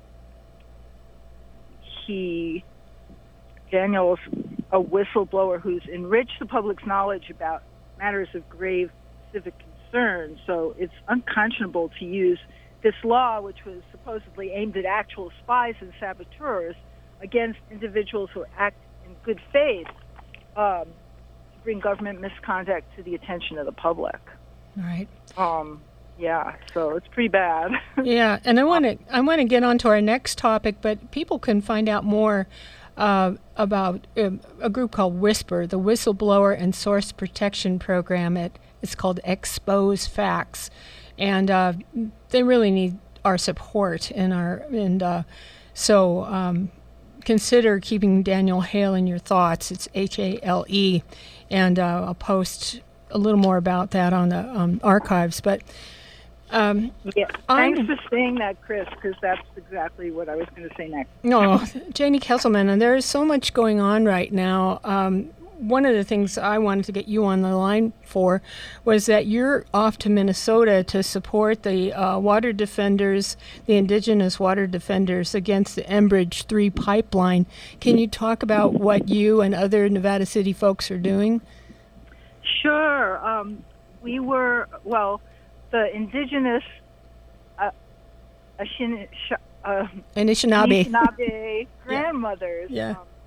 he, Daniel's a whistleblower who's enriched the public's knowledge about matters of grave civic concern, so it's unconscionable to use this law, which was supposedly aimed at actual spies and saboteurs, against individuals who act in good faith um, to bring government misconduct to the attention of the public. Right. Um. Yeah. So it's pretty bad. Yeah, and I want to I want to get on to our next topic, but people can find out more uh, about uh, a group called Whisper, the Whistleblower and Source Protection Program. It it's called Expose Facts, and uh, they really need our support and our and uh, so um, consider keeping Daniel Hale in your thoughts. It's H A L E, and uh, I'll post a little more about that on the um, archives, but um, yeah, thanks I'm, for saying that, Chris, because that's exactly what I was going to say next. No, Janie Kesselman, and there is so much going on right now. Um, one of the things I wanted to get you on the line for was that you're off to Minnesota to support the uh, water defenders, the indigenous water defenders against the Enbridge three pipeline. Can you talk about what you and other Nevada City folks are doing? Sure. Um, we were, well, the indigenous uh, Ashin, uh, Anishinaabe, Anishinaabe grandmothers yeah. um,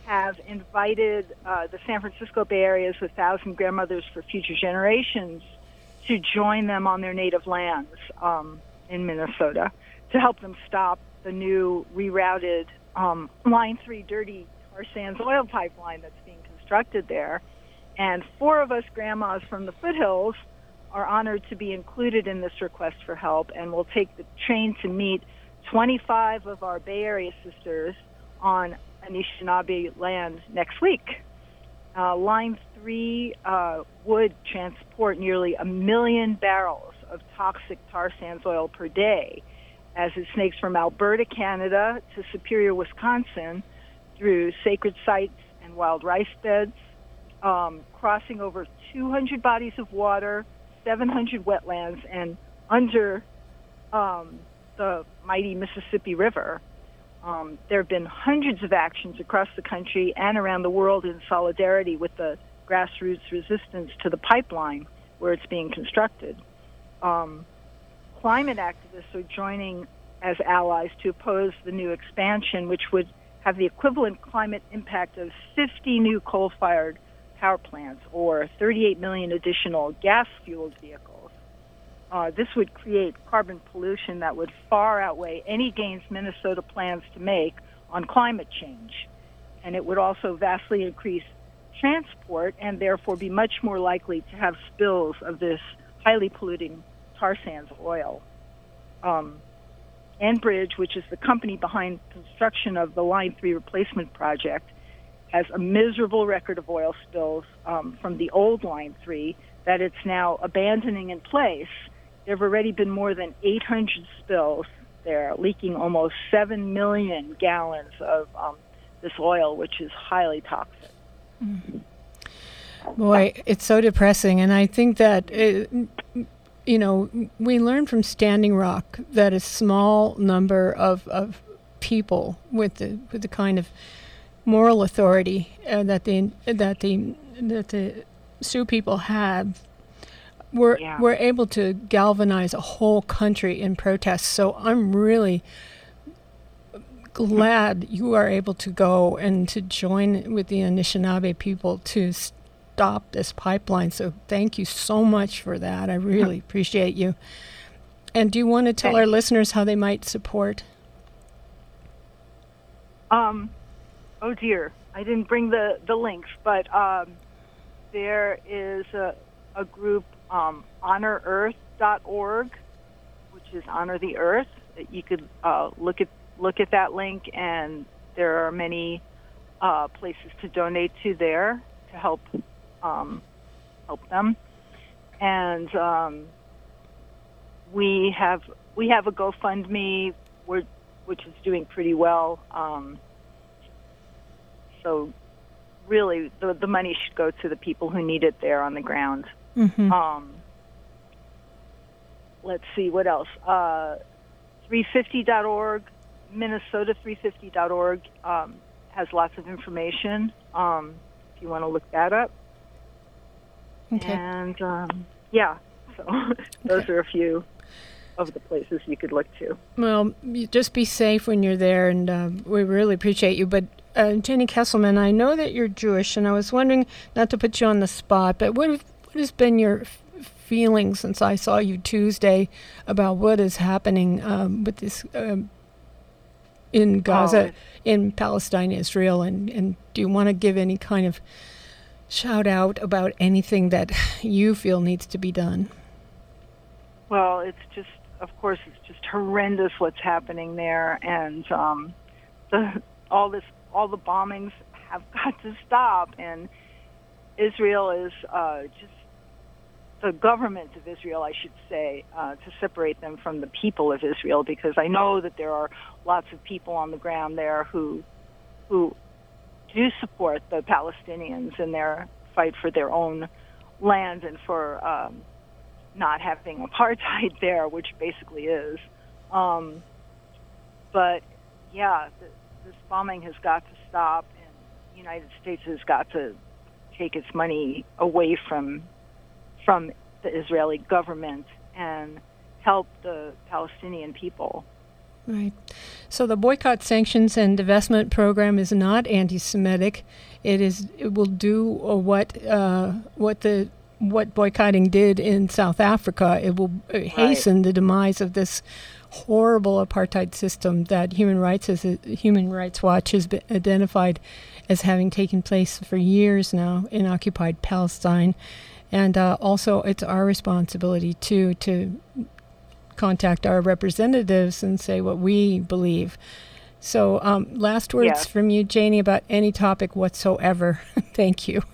have invited uh, the San Francisco Bay Area's one thousand Grandmothers for Future Generations to join them on their native lands um, in Minnesota to help them stop the new rerouted um, Line three dirty tar sands oil pipeline that's being constructed there. And four of us grandmas from the foothills are honored to be included in this request for help, and we'll take the train to meet twenty-five of our Bay Area sisters on Anishinaabe land next week. Uh, Line three uh, would transport nearly a million barrels of toxic tar sands oil per day as it snakes from Alberta, Canada to Superior, Wisconsin through sacred sites and wild rice beds, um, crossing over two hundred bodies of water, seven hundred wetlands, and under um, the mighty Mississippi River. Um, there have been hundreds of actions across the country and around the world in solidarity with the grassroots resistance to the pipeline where it's being constructed. Um, climate activists are joining as allies to oppose the new expansion, which would have the equivalent climate impact of fifty new coal-fired power plants or thirty-eight million additional gas-fueled vehicles. Uh, this would create carbon pollution that would far outweigh any gains Minnesota plans to make on climate change. And it would also vastly increase transport and therefore be much more likely to have spills of this highly polluting tar sands oil. Um, Enbridge, which is the company behind construction of the Line three replacement project, has a miserable record of oil spills um, from the old Line three that it's now abandoning in place. There have already been more than eight hundred spills there, leaking almost seven million gallons of um, this oil, which is highly toxic. Mm-hmm. Boy, it's so depressing. And I think that, it, you know, we learned from Standing Rock that a small number of, of people with the with the kind of moral authority uh, that the that the that the Sioux people have were Yeah. were able to galvanize a whole country in protest. So I'm really glad you are able to go and to join with the Anishinaabe people to stop this pipeline. So thank you so much for that. I really appreciate you. And do you want to tell Thanks. our listeners how they might support? Um, oh dear, I didn't bring the, the links, but um, there is a, a group, um, honor earth dot org, which is Honor the Earth. You could uh, look at look at that link, and there are many uh, places to donate to there to help um, help them. And um, we have we have a GoFundMe, we're, which is doing pretty well. Um, so really, the, the money should go to the people who need it there on the ground. Mm-hmm. Um, let's see, what else? Uh, three fifty dot org, Minnesota three fifty dot org um, has lots of information um, if you want to look that up. Okay. And, um, yeah, so those Okay. are a few of the places you could look to. Well, you just be safe when you're there, and uh, we really appreciate you. But uh, Jenny Kesselman, I know that you're Jewish, and I was wondering, not to put you on the spot, but what, have, what has been your f- feeling since I saw you Tuesday about what is happening um, with this um, in Gaza, Oh. in Palestine, Israel, and, and do you want to give any kind of shout out about anything that you feel needs to be done? Well, it's just, of course, it's just horrendous what's happening there, and um, the, all this, all the bombings have got to stop. And Israel is uh, just the government of Israel, I should say, uh, to separate them from the people of Israel, because I know that there are lots of people on the ground there who, who do support the Palestinians in their fight for their own land and for um, not having apartheid there, which basically is. Um, but, yeah, th- this bombing has got to stop, and the United States has got to take its money away from from the Israeli government and help the Palestinian people. Right. So the boycott, sanctions, and divestment program is not anti-Semitic. It is. It will do what uh, what the what boycotting did in South Africa. It will uh, hasten right. the demise of this horrible apartheid system that Human Rights has, uh, Human Rights Watch has been identified as having taken place for years now in occupied Palestine, and uh, also it's our responsibility too to contact our representatives and say what we believe. So um, last words yeah. from you, Janie, about any topic whatsoever. Thank you.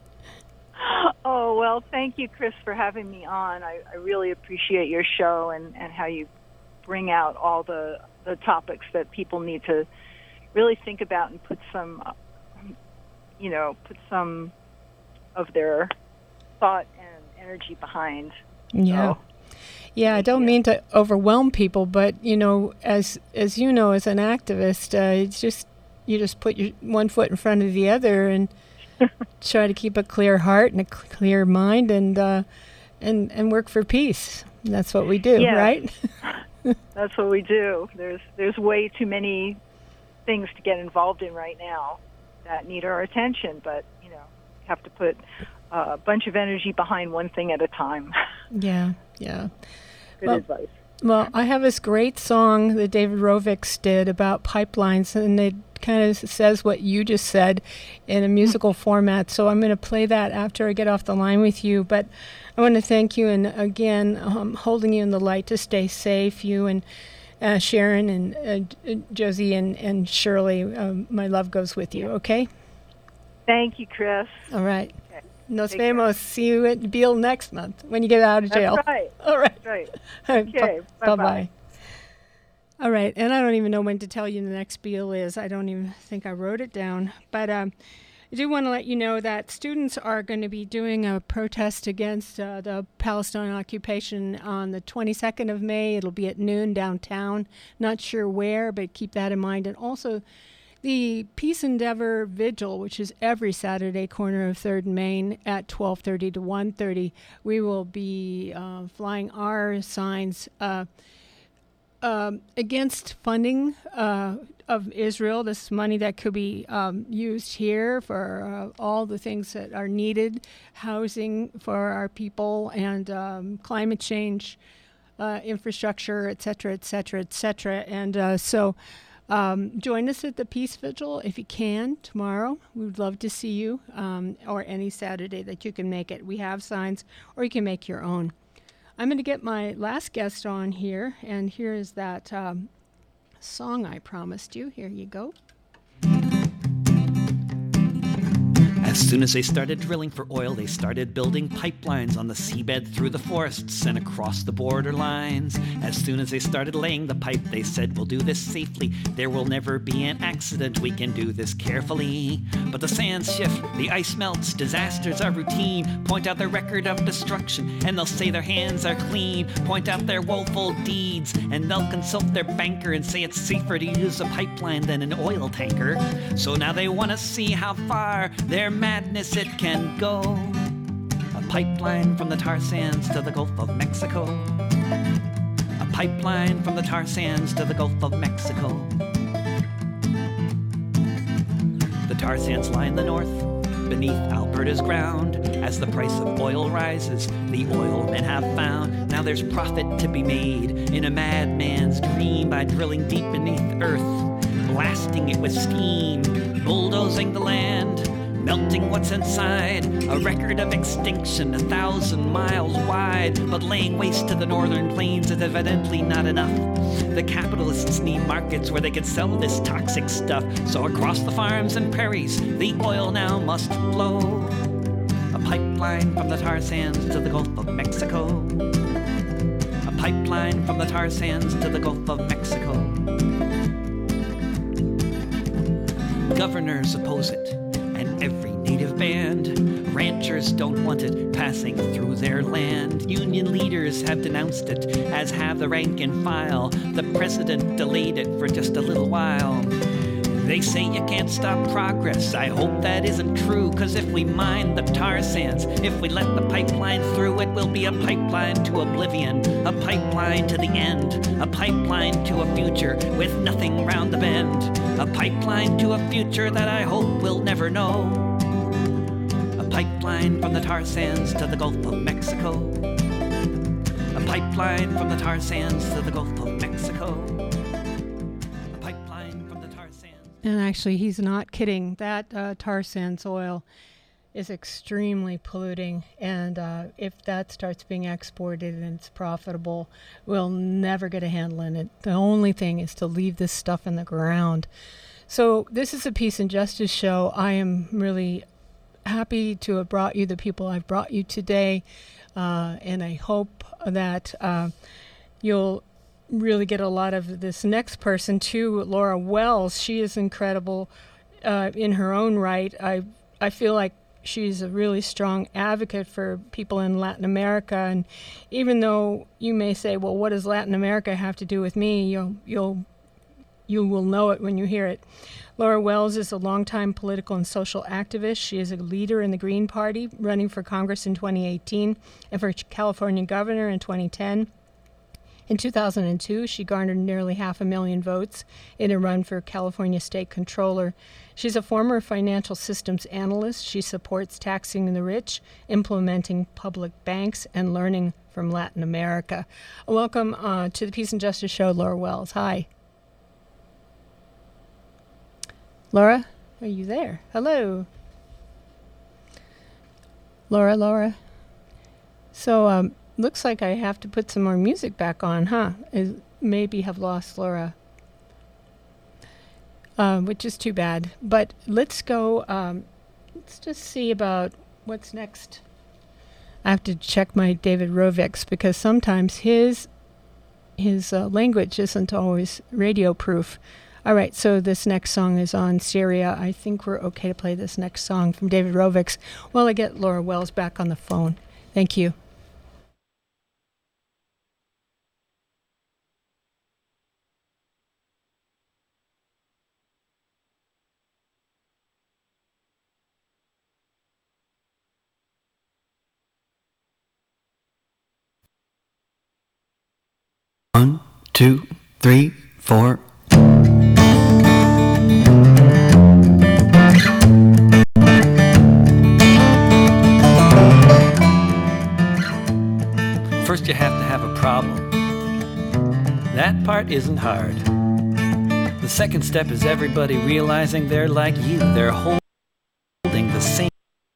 Oh, well, thank you, Chris, for having me on. I, I really appreciate your show and, and how you bring out all the, the topics that people need to really think about and put some, you know, put some of their thought and energy behind. Yeah. So, Yeah, I don't mean to overwhelm people, but you know, as as you know, as an activist, uh, it's just you just put your one foot in front of the other and try to keep a clear heart and a clear mind, and uh, and and work for peace. That's what we do, yes. right? That's what we do. There's there's way too many things to get involved in right now that need our attention, but you know, have to put uh, a bunch of energy behind one thing at a time. Yeah, yeah. Good well, advice. Well, I have this great song that David Rovics did about pipelines, and it kind of says what you just said in a musical format. So I'm going to play that after I get off the line with you. But I want to thank you, and again, um, holding you in the light to stay safe, you and uh, Sharon and uh, Josie and, and Shirley. Um, my love goes with you, okay? Thank you, Chris. All right. Okay. Nos Take vemos. care. See you at Beale next month when you get out of jail. That's right. All right. That's right. Okay. Bye-bye. Bye-bye. All right. And I don't even know when to tell you the next Beale is. I don't even think I wrote it down. But um, I do want to let you know that students are going to be doing a protest against uh, the Palestine occupation on the twenty-second of May. It'll be at noon downtown. Not sure where, but keep that in mind. And also the Peace Endeavor Vigil, which is every Saturday, corner of third and Main at twelve thirty to one thirty. We will be uh, flying our signs uh, um, against funding uh, of Israel. This is money that could be um, used here for uh, all the things that are needed, housing for our people, and um, climate change, uh, infrastructure, et cetera, et cetera, et cetera. And uh, so Um, join us at the Peace Vigil if you can tomorrow. We would love to see you, um, or any Saturday that you can make it. We have signs, or you can make your own. I'm going to get my last guest on here, and here is that um, song I promised you. Here you go. As soon as they started drilling for oil, they started building pipelines on the seabed through the forests and across the border lines. As soon as they started laying the pipe, they said, we'll do this safely. There will never be an accident. We can do this carefully. But the sands shift, the ice melts, disasters are routine. Point out their record of destruction, and they'll say their hands are clean. Point out their woeful deeds, and they'll consult their banker and say it's safer to use a pipeline than an oil tanker. So now they want to see how far their madness it can go. A pipeline from the tar sands to the Gulf of Mexico. A pipeline from the tar sands to the Gulf of Mexico. The tar sands lie in the north, beneath Alberta's ground. As the price of oil rises, the oil men have found now there's profit to be made in a madman's dream by drilling deep beneath earth, blasting it with steam, bulldozing the land, melting what's inside, a record of extinction a thousand miles wide. But laying waste to the northern plains is evidently not enough. The capitalists need markets where they can sell this toxic stuff. So across the farms and prairies, the oil now must flow. A pipeline from the tar sands to the Gulf of Mexico. A pipeline from the tar sands to the Gulf of Mexico. Governors oppose it, and every native band. Ranchers don't want it passing through their land. Union leaders have denounced it, as have the rank and file. The president delayed it for just a little while. They say you can't stop progress. I hope that isn't true, cause if we mine the tar sands, if we let the pipeline through, it will be a pipeline to oblivion, a pipeline to the end, a pipeline to a future with nothing round the bend, a pipeline to a future that I hope we'll never know, a pipeline from the tar sands to the Gulf of Mexico, a pipeline from the tar sands to the Gulf of Mexico. And actually, he's not kidding. That uh, tar sands oil is extremely polluting. And uh, if that starts being exported and it's profitable, we'll never get a handle on it. The only thing is to leave this stuff in the ground. So this is a Peace and Justice show. I am really happy to have brought you the people I've brought you today. Uh, and I hope that uh, you'll really get a lot of this next person too. Laura Wells, she is incredible uh, in her own right. I I feel like she's a really strong advocate for people in Latin America, and even though you may say, well, what does Latin America have to do with me, you'll you'll you will know it when you hear it. Laura Wells is a longtime political and social activist. She is a leader in the Green Party, running for Congress in twenty eighteen and for California governor in twenty ten. In two thousand two, she garnered nearly half a million votes in a run for California State Controller. She's a former financial systems analyst. She supports taxing the rich, implementing public banks, and learning from Latin America. Welcome uh, to the Peace and Justice Show, Laura Wells. Hi. Laura, are you there? Hello. Laura, Laura. So, um, looks like I have to put some more music back on, huh? I maybe have lost Laura, uh, which is too bad. But let's go, um, let's just see about what's next. I have to check my David Rovics because sometimes his his uh, language isn't always radio proof. All right, so this next song is on Syria. I think we're okay to play this next song from David Rovics while I get Laura Wells back on the phone. Thank you. One, two, three, four. First you have to have a problem. That part isn't hard. The second step is everybody realizing they're like you. They're holding the same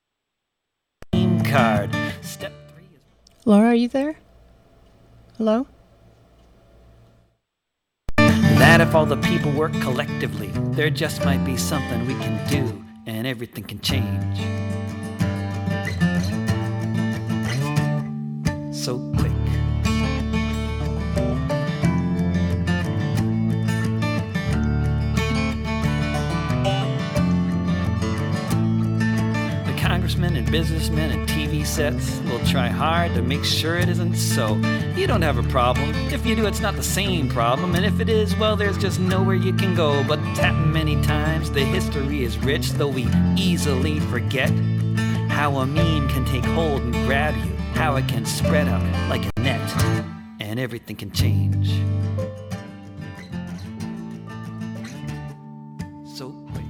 card. Step three is... Laura, are you there? Hello? That if all the people work collectively, there just might be something we can do, and everything can change. So quick. The congressmen and businessmen and T V sets will try hard to make sure it isn't so. You don't have a problem. If you do, it's not the same problem. And if it is, well, there's just nowhere you can go. But it's happened many times. The history is rich, though we easily forget how a meme can take hold and grab you, how it can spread out like a net, and everything can change. So quick.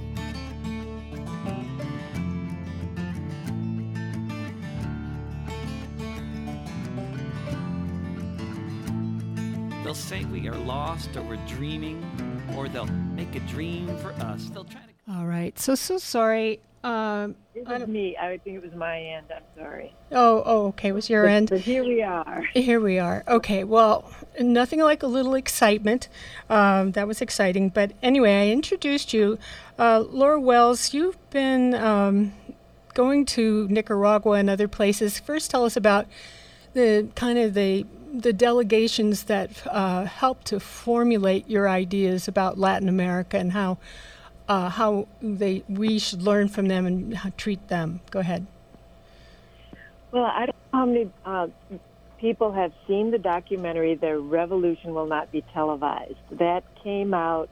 They'll say we are lost or we're dreaming, or they'll make a dream for us. They'll try to... All right. So, so sorry. Um, it was me. I think it was my end. I'm sorry. Oh, oh, okay. It was your but, end. But here we are. Here we are. Okay. Well, nothing like a little excitement. Um, that was exciting. But anyway, I introduced you. Uh, Laura Wells, you've been um, going to Nicaragua and other places. First, tell us about the kind of the the delegations that uh, helped to formulate your ideas about Latin America and how uh, how they we should learn from them and how, treat them. Go ahead. Well, I don't know how many uh, people have seen the documentary "The Revolution Will Not Be Televised." That came out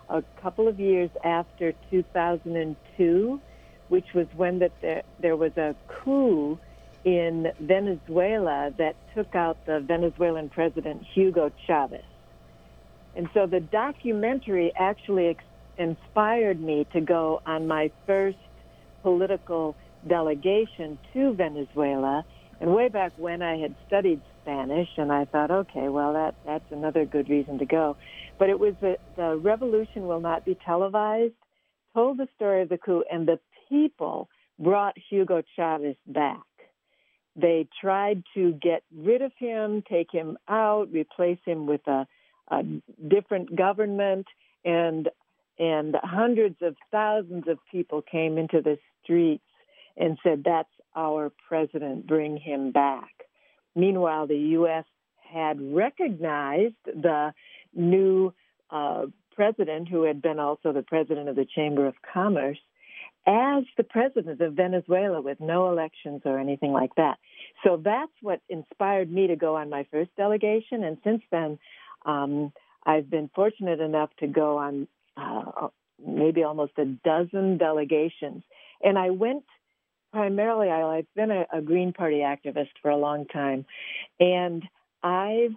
a couple of years after two thousand two, which was when that there, there was a coup in Venezuela that took out the Venezuelan president Hugo Chavez. And so the documentary actually ex- inspired me to go on my first political delegation to Venezuela. And way back when I had studied Spanish, and I thought, okay, well, that that's another good reason to go. But it was the, the Revolution Will Not Be Televised, told the story of the coup, and the people brought Hugo Chavez back. They tried to get rid of him, take him out, replace him with a, a different government, and and hundreds of thousands of people came into the streets and said, that's our president, bring him back. Meanwhile, the U S had recognized the new uh, president, who had been also the president of the Chamber of Commerce, as the president of Venezuela with no elections or anything like that. So that's what inspired me to go on my first delegation. And since then, um, I've been fortunate enough to go on uh, maybe almost a dozen delegations. And I went primarily, I, I've been a, a Green Party activist for a long time. And I've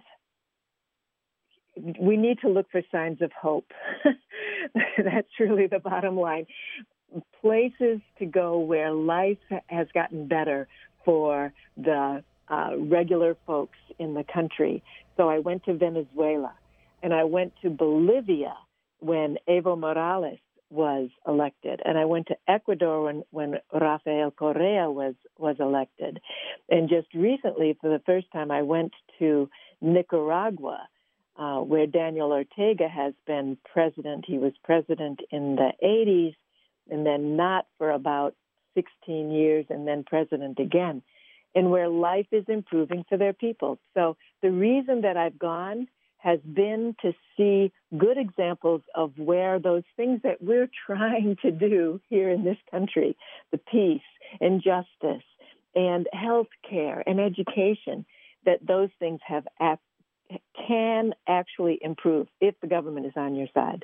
we need to look for signs of hope. That's really the bottom line. Places to go where life has gotten better for the uh, regular folks in the country. So I went to Venezuela, and I went to Bolivia when Evo Morales was elected, and I went to Ecuador when, when Rafael Correa was, was elected. And just recently, for the first time, I went to Nicaragua, uh, where Daniel Ortega has been president. He was president in the eighties, and then not for about sixteen years, and then president again, and where life is improving for their people. So the reason that I've gone has been to see good examples of where those things that we're trying to do here in this country, the peace and justice and health care and education, that those things have act, can actually improve if the government is on your side.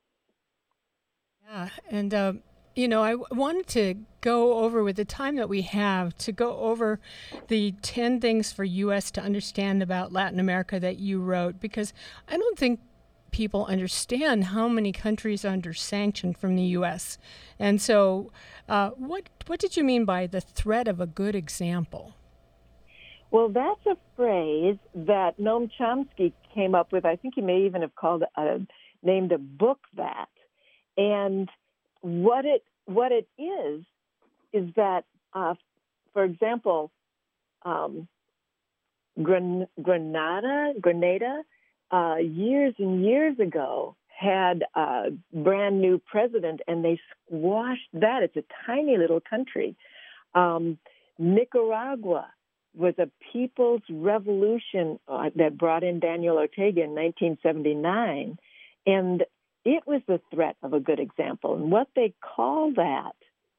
Yeah, and uh, you know, I wanted to go over, with the time that we have, to go over the ten things for U S to understand about Latin America that you wrote, because I don't think people understand how many countries are under sanction from the U S. And so uh, what what did you mean by the threat of a good example? Well, that's a phrase that Noam Chomsky came up with. I think he may even have called a, named a book that. And what it what it is is that, uh, for example, um, Gran- Grenada, Grenada, uh, years and years ago had a brand new president, and they squashed that. It's a tiny little country. Um, Nicaragua was a people's revolution uh, that brought in Daniel Ortega in nineteen seventy-nine, and it was the threat of a good example. And what they call that,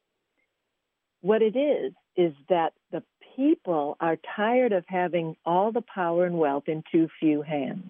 what it is, is that the people are tired of having all the power and wealth in too few hands.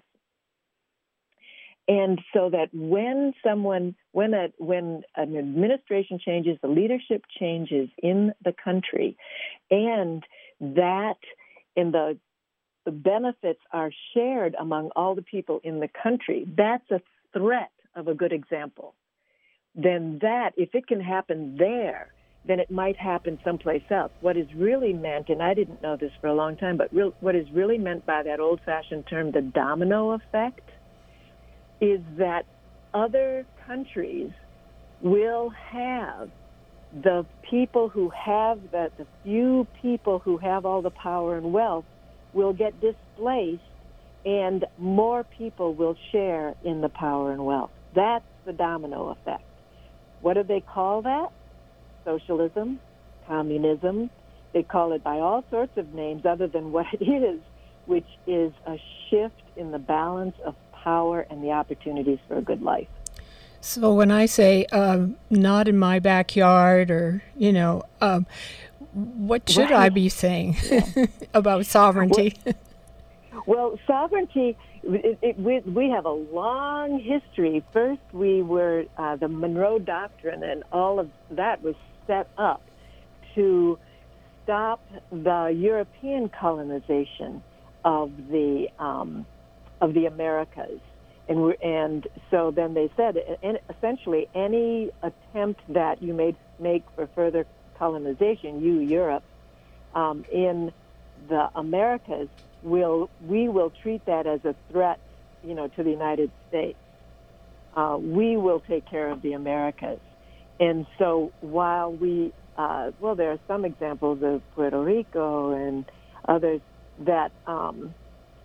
And so that when someone, when a, when an administration changes, the leadership changes in the country, and that in the the benefits are shared among all the people in the country, that's a threat of a good example. Then that, if it can happen there, then it might happen someplace else. What is really meant, and I didn't know this for a long time, but real, what is really meant by that old-fashioned term, the domino effect, is that other countries will have the people who have, the, the few people who have all the power and wealth will get displaced, and more people will share in the power and wealth. That's the domino effect. What do they call that? Socialism, communism. They call it by all sorts of names other than what it is, which is a shift in the balance of power and the opportunities for a good life. So when I say um, not in my backyard, or, you know, um, what should right. I be saying yeah. about sovereignty? Well, well, sovereignty it, it, we, we have a long history. First, we were uh, the Monroe Doctrine, and all of that was set up to stop the European colonization of the um, of the Americas. And, we're, and so then they said, and essentially, any attempt that you made make for further colonization, you, Europe, um, in the Americas, will we will treat that as a threat, you know, to the United States. Uh, we will take care of the Americas. And so while we, uh, well, there are some examples of Puerto Rico and others that um,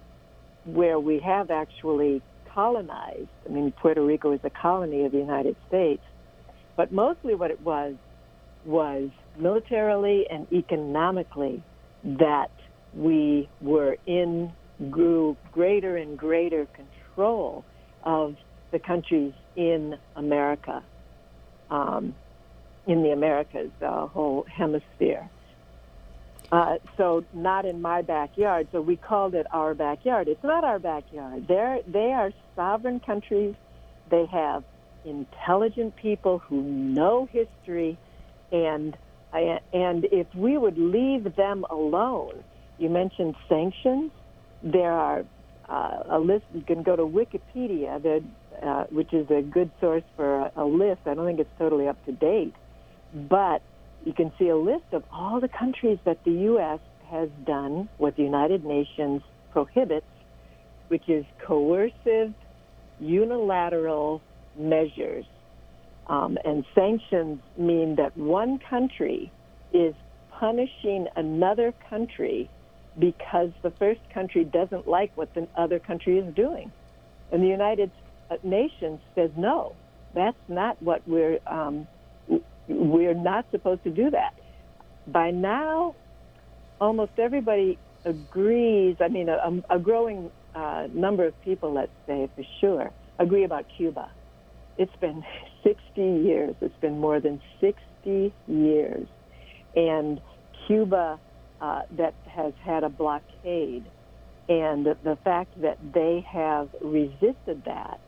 where we have actually colonized. I mean, Puerto Rico is a colony of the United States, but mostly what it was was militarily and economically that we were in grew greater and greater control of the countries in America, um, in the Americas, the whole hemisphere. Uh, so not in my backyard. So we called it our backyard. It's not our backyard. They're, they are sovereign countries. They have intelligent people who know history, and and if we would leave them alone. You mentioned sanctions. There are uh, a list. You can go to Wikipedia, that, uh, which is a good source for a, a list. I don't think it's totally up to date, but you can see a list of all the countries that the U S has done what the United Nations prohibits, which is coercive, unilateral measures. Um, and sanctions mean that one country is punishing another country because the first country doesn't like what the other country is doing. And the United Nations says, no, that's not what we're, um, we're not supposed to do that. By now, almost everybody agrees, I mean, a, a growing uh, number of people, let's say, for sure, agree about Cuba. It's been sixty years. It's been more than sixty years. And Cuba uh, that has had a blockade, and the, the fact that they have resisted that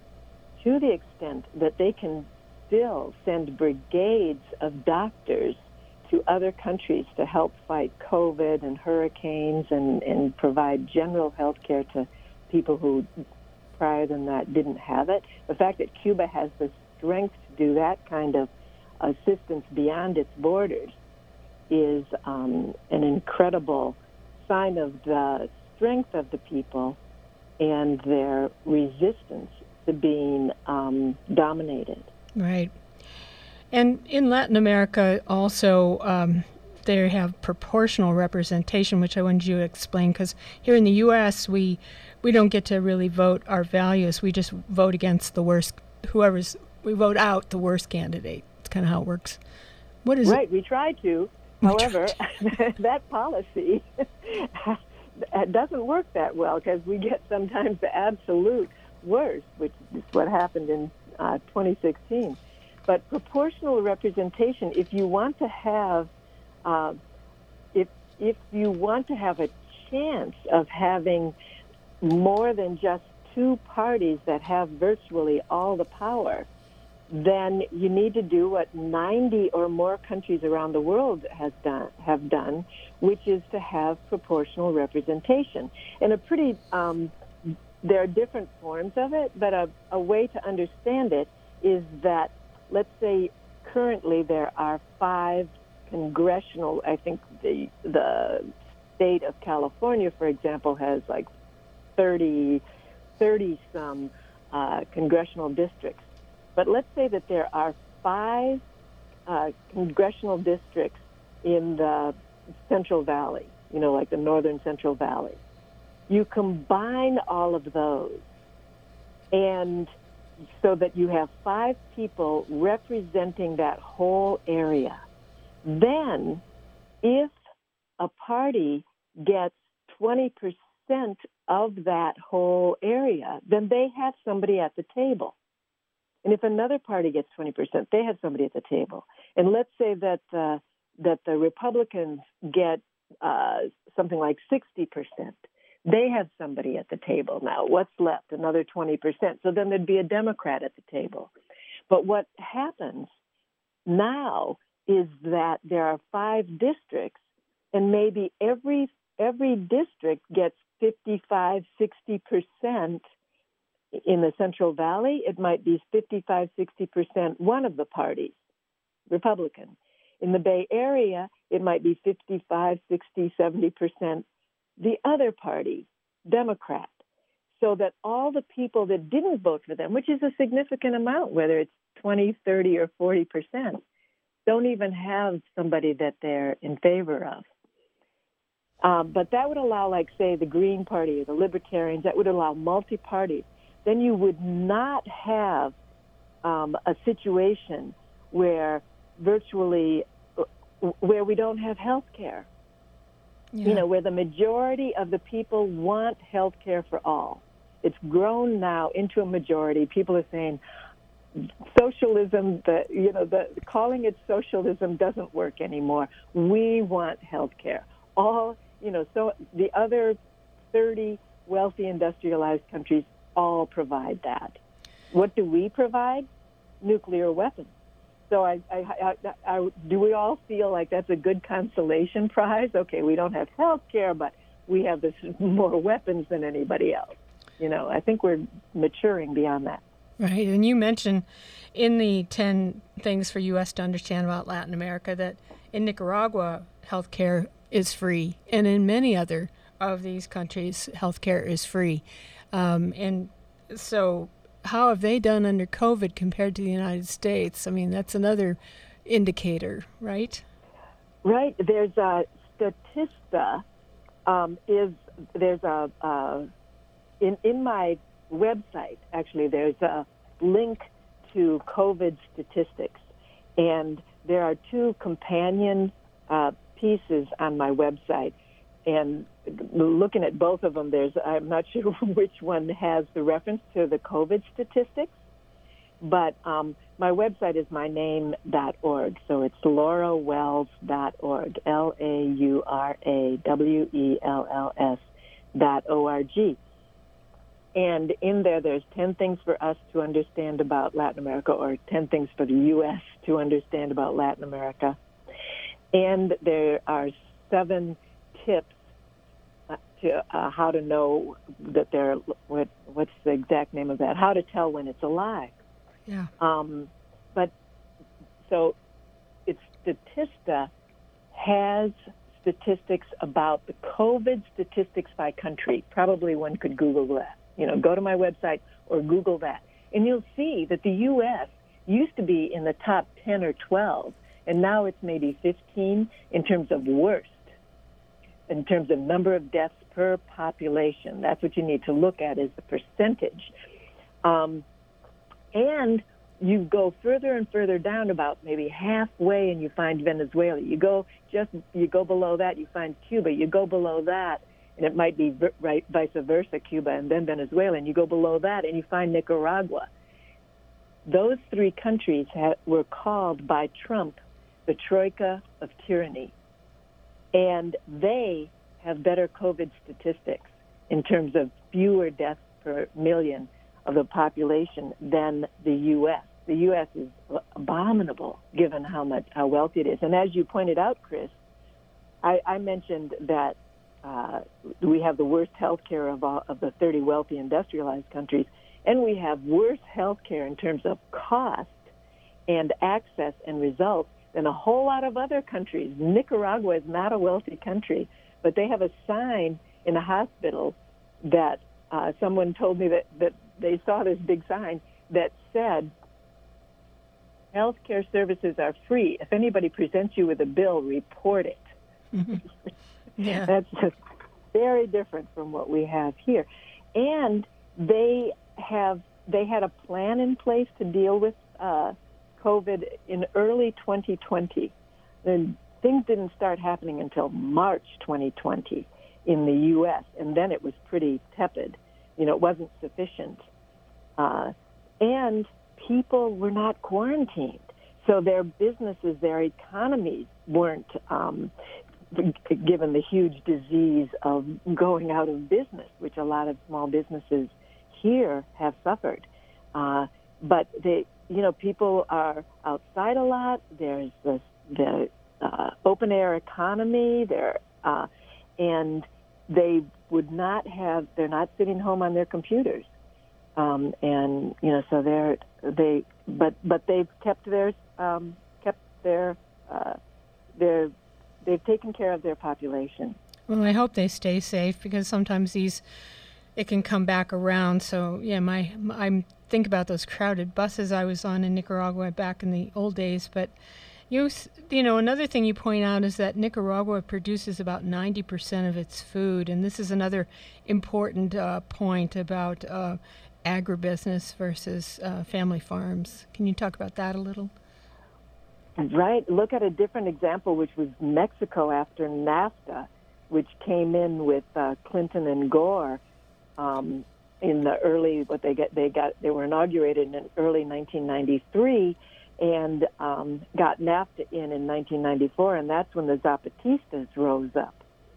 to the extent that they can still send brigades of doctors to other countries to help fight COVID and hurricanes and, and provide general health care to people who prior than that didn't have it. The fact that Cuba has the strength to do that kind of assistance beyond its borders is um, an incredible sign of the strength of the people and their resistance to being um, dominated. Right. And in Latin America also, um, they have proportional representation, which I wanted you to explain, because here in the U S, we we don't get to really vote our values. We just vote against the worst, whoever's, we vote out the worst candidate. It's kind of how it works. What is right, it? we try to. We However, try to. that policy doesn't work that well because we get sometimes the absolute worst, which is what happened in uh, twenty sixteen. But proportional representation, if you want to have, uh, if if you want to have a chance of having more than just two parties that have virtually all the power, then you need to do what ninety or more countries around the world has done, have done, which is to have proportional representation. And a pretty, um, there are different forms of it, but a, a way to understand it is that, let's say currently there are five congressional, I think the the state of California, for example, has like thirty, thirty some uh, congressional districts. But let's say that there are five uh, congressional districts in the Central Valley, you know, like the Northern Central Valley. You combine all of those, and so that you have five people representing that whole area. Then, if a party gets twenty percent of that whole area, then they have somebody at the table. And if another party gets twenty percent, they have somebody at the table. And let's say that uh, that the Republicans get uh, something like sixty percent. They have somebody at the table now. What's left? Another twenty percent. So then there'd be a Democrat at the table. But what happens now is that there are five districts, and maybe every every district gets fifty-five, sixty percent. In the Central Valley, it might be fifty-five, sixty percent one of the parties, Republican. In the Bay Area, it might be fifty-five, sixty, seventy percent the other party, Democrat. So that all the people that didn't vote for them, which is a significant amount, whether it's twenty, thirty, or forty percent, don't even have somebody that they're in favor of. Um, but that would allow, like, say, the Green Party or the Libertarians, that would allow multi-parties. Then you would not have um, a situation where virtually, where we don't have health care. Yeah. You know, where the majority of the people want health care for all. It's grown now into a majority. People are saying socialism, the, you know, the calling it socialism doesn't work anymore. We want health care. All, you know, so the other thirty wealthy industrialized countries all provide that. What do we provide? Nuclear weapons. So I, I, I, I, do we all feel like that's a good consolation prize? Okay, we don't have health care, but we have this more weapons than anybody else. You know, I think we're maturing beyond that. Right, and you mentioned in the ten things for U S to understand about Latin America that in Nicaragua, health care is free, and in many other of these countries, health care is free. Um, and so how have they done under COVID compared to the United States? I mean, that's another indicator, right? Right. There's a Statista. Um, is there's a uh, in in my website actually there's a link to COVID statistics, and there are two companion uh, pieces on my website. And looking at both of them, there's I'm not sure which one has the reference to the COVID statistics, but um, my website is my name dot org, so it's laura wells dot org, L A U R A W E L L S dot O R G. And in there, there's ten things for us to understand about Latin America, or ten things for the U S to understand about Latin America. And there are seven tips to uh, how to know that they're, what, what's the exact name of that? How to tell when it's a lie. Yeah. Um, but so it's Statista has statistics about the COVID statistics by country. Probably one could Google that. You know, go to my website or Google that. And you'll see that the U S used to be in the top ten or twelve, and now it's maybe fifteen in terms of worst, in terms of number of deaths per population. That's what you need to look at, is the percentage. Um, and you go further and further down, about maybe halfway, and you find Venezuela. You go just you go below that, you find Cuba. You go below that, and it might be v- right, vice versa, Cuba and then Venezuela. And you go below that, and you find Nicaragua. Those three countries ha- were called by Trump the Troika of tyranny. And they have better COVID statistics in terms of fewer deaths per million of the population than the U S. The U S is abominable given how much how wealthy it is. And as you pointed out, Chris, I, I mentioned that uh, we have the worst health care of all, of the thirty wealthy industrialized countries, and we have worse health care in terms of cost and access and results than a whole lot of other countries. Nicaragua is not a wealthy country, but they have a sign in a hospital that uh, someone told me that, that they saw this big sign that said, health care services are free. If anybody presents you with a bill, report it. Mm-hmm. Yeah. That's just very different from what we have here. And they have they had a plan in place to deal with uh, COVID in early twenty twenty. And things didn't start happening until March twenty twenty in the U S, and then it was pretty tepid. You know, it wasn't sufficient. Uh, and people were not quarantined. So their businesses, their economies weren't, um, given the huge disease of going out of business, which a lot of small businesses here have suffered. Uh, but they, you know, people are outside a lot. There's the, the uh, open air economy there, uh, and they would not have. They're not sitting home on their computers, um, and you know, so they're they. But but they've kept their um, kept their uh, their they've taken care of their population. Well, I hope they stay safe, because sometimes these it can come back around. So yeah, my I think about those crowded buses I was on in Nicaragua back in the old days. But you you know another thing you point out is that Nicaragua produces about ninety percent of its food, and this is another important uh, point about uh, agribusiness versus uh, family farms. Can you talk about that a little? Right. Look at a different example, which was Mexico after NAFTA, which came in with uh, Clinton and Gore um, in the early. What they get, they got, they were inaugurated in early nineteen ninety-three, and um, got NAFTA in in nineteen ninety-four, and that's when the Zapatistas rose up.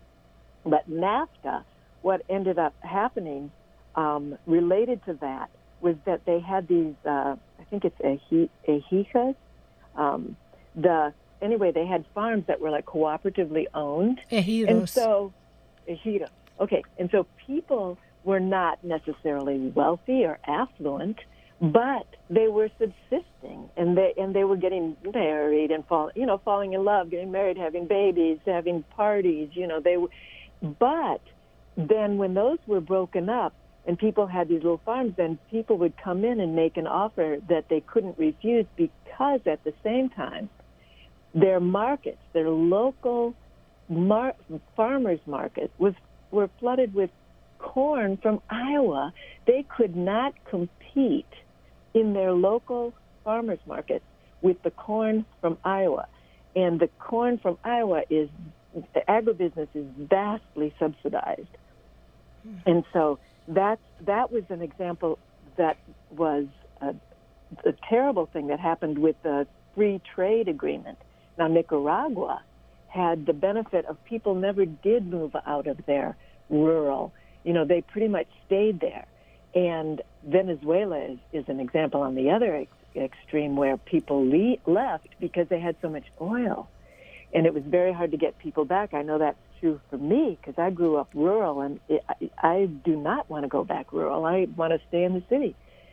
But NAFTA, what ended up happening um, related to that was that they had these. Uh, I think it's ejijas. Um, the anyway, they had farms that were like cooperatively owned, Ejidos. and so ejidos. Okay, and so people were not necessarily wealthy or affluent, but they were subsisting, and they and they were getting married and fall, you know, falling in love, getting married, having babies, having parties. You know, they. But then when those were broken up, and people had these little farms, then people would come in and make an offer that they couldn't refuse, because at the same time, their markets, their local mar- farmers market, was were flooded with corn from Iowa. They could not compete in their local farmers market with the corn from Iowa. And the corn from Iowa is, the agribusiness is vastly subsidized. Mm. And so that that was an example that was a, a terrible thing that happened with the free trade agreement. Now, Nicaragua had the benefit of people never did move out of their rural. You know, they pretty much stayed there. And Venezuela is, is an example on the other ex- extreme where people le- left because they had so much oil. And it was very hard to get people back. I know that's true for me because I grew up rural, and it, I, I do not want to go back rural. I want to stay in the city.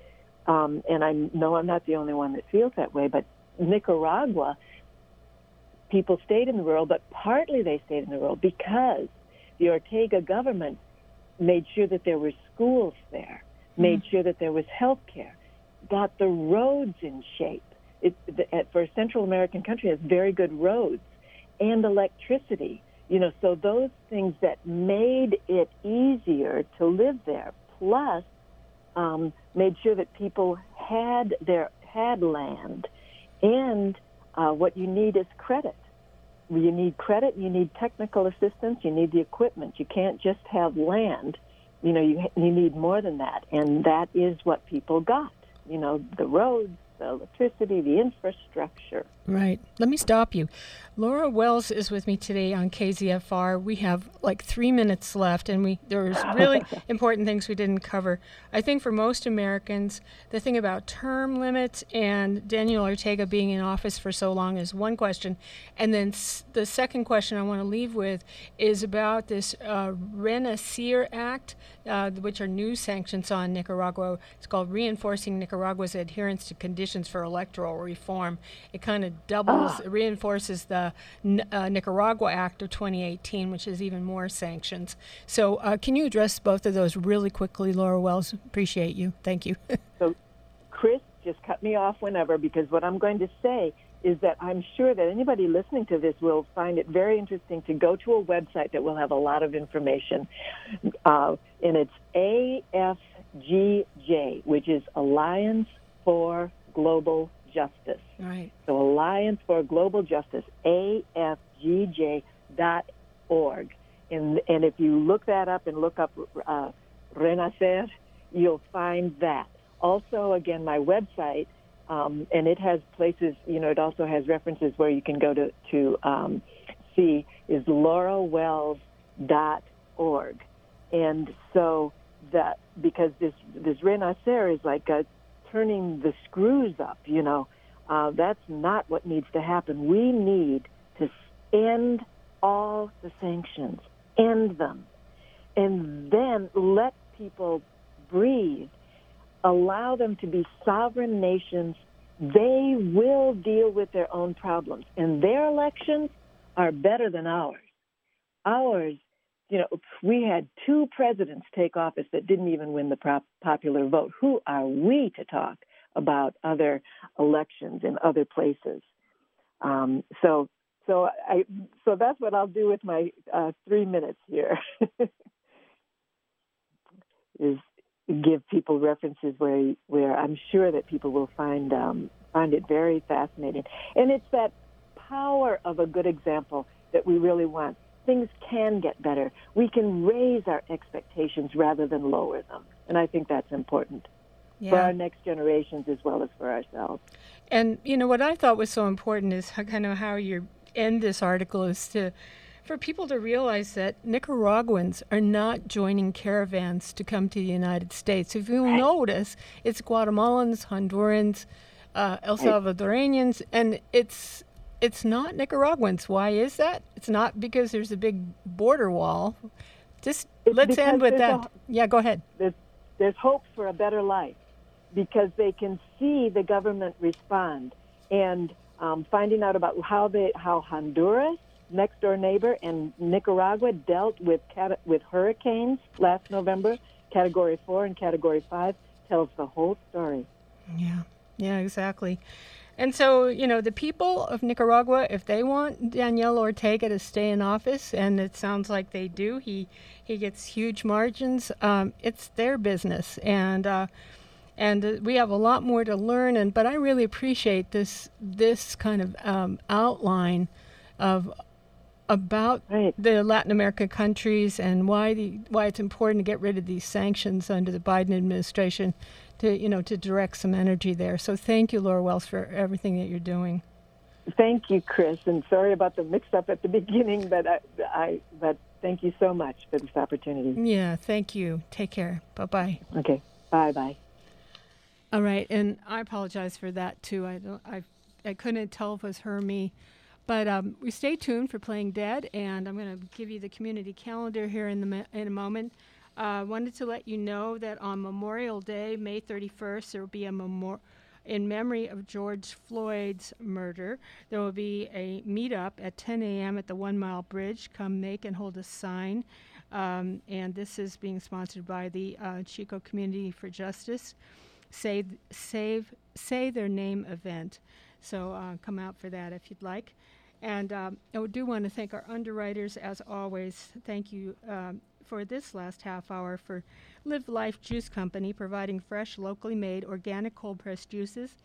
Um, and I know I'm not the only one that feels that way, but Nicaragua, people stayed in the rural, but partly they stayed in the rural because the Ortega government made sure that there were schools there, made mm. sure that there was health care, got the roads in shape. It, the, for a Central American country, it has very good roads and electricity. You know, so those things that made it easier to live there, plus um, made sure that people had their had land, and uh, what you need is credit. You need credit, you need technical assistance, you need the equipment. You can't just have land. You know, you you need more than that, and that is what people got. You know, the roads, the electricity, the infrastructure. Right. Let me stop you. Laura Wells is with me today on K Z F R. We have like three minutes left, and we there's really important things we didn't cover. I think for most Americans, the thing about term limits and Daniel Ortega being in office for so long is one question. And then s- the second question I want to leave with is about this uh, RENACIR Act, uh, which are new sanctions on Nicaragua. It's called Reinforcing Nicaragua's Adherence to Conditions for Electoral Reform. It kind of doubles, oh. reinforces the uh, Nicaragua Act of twenty eighteen, which is even more sanctions. So uh, can you address both of those really quickly, Laura Wells? Appreciate you. Thank you. So, Chris, just cut me off whenever, because what I'm going to say is that I'm sure that anybody listening to this will find it very interesting to go to a website that will have a lot of information. Uh, and it's A F G J, which is Alliance for Global Justice. Right. So Alliance for Global Justice, A F G J dot org. And, and if you look that up and look up uh, RENACIR, you'll find that. Also, again, my website, um, and it has places, you know, it also has references where you can go to, to um, see is laura wells dot org. And so that, because this, this Renacer is like a, turning the screws up, you know, uh, that's not what needs to happen. We need to end all the sanctions, end them, and then let people breathe, allow them to be sovereign nations. They will deal with their own problems, and their elections are better than ours. Ours, you know, we had two presidents take office that didn't even win the prop- popular vote. Who are we to talk about other elections in other places? Um, so, so I, so that's what I'll do with my uh, three minutes here. Is give people references where where I'm sure that people will find um, find it very fascinating. And it's that power of a good example that we really want. Things can get better. We can raise our expectations rather than lower them. And I think that's important yeah. for our next generations as well as for ourselves. And, you know, what I thought was so important is how, kind of how you end this article is to for people to realize that Nicaraguans are not joining caravans to come to the United States. If you'll right. notice, it's Guatemalans, Hondurans, uh, El Salvadorians, and it's it's not Nicaraguans. Why is that? It's not because there's a big border wall. Just it's let's end with that. A, yeah, go ahead. There's, there's hope for a better life because they can see the government respond, and um, finding out about how they how Honduras, next door neighbor, and Nicaragua dealt with cat- with hurricanes last November, Category four and Category five, tells the whole story. Yeah, yeah, exactly. And so, you know, the people of Nicaragua, if they want Daniel Ortega to stay in office, and it sounds like they do, he he gets huge margins, um, it's their business. And uh, and uh, we have a lot more to learn. And but I really appreciate this this kind of um, outline of about right. the Latin American countries and why the why it's important to get rid of these sanctions under the Biden administration, to you know to direct some energy there. So thank you, Laura Wells, for everything that you're doing. Thank you, Chris, and sorry about the mix-up at the beginning, but I, I but thank you so much for this opportunity. Yeah, thank you. Take care. Bye bye. Okay. Bye bye. All right, and I apologize for that too. I don't. I I couldn't tell if it was her or me. But um, we stay tuned for Playing Dead, and I'm going to give you the community calendar here in the in a moment. I uh, wanted to let you know that on Memorial Day, May thirty-first, there will be a memorial in memory of George Floyd's murder. There will be a meetup at ten a.m. at the One Mile Bridge. Come make and hold a sign. Um, and this is being sponsored by the uh, Chico Community for Justice Save, Save, Say Their Name event. So uh, come out for that if you'd like. And um, I do want to thank our underwriters, as always. Thank you um, for this last half hour for Live Life Juice Company, providing fresh, locally made, organic cold-pressed juices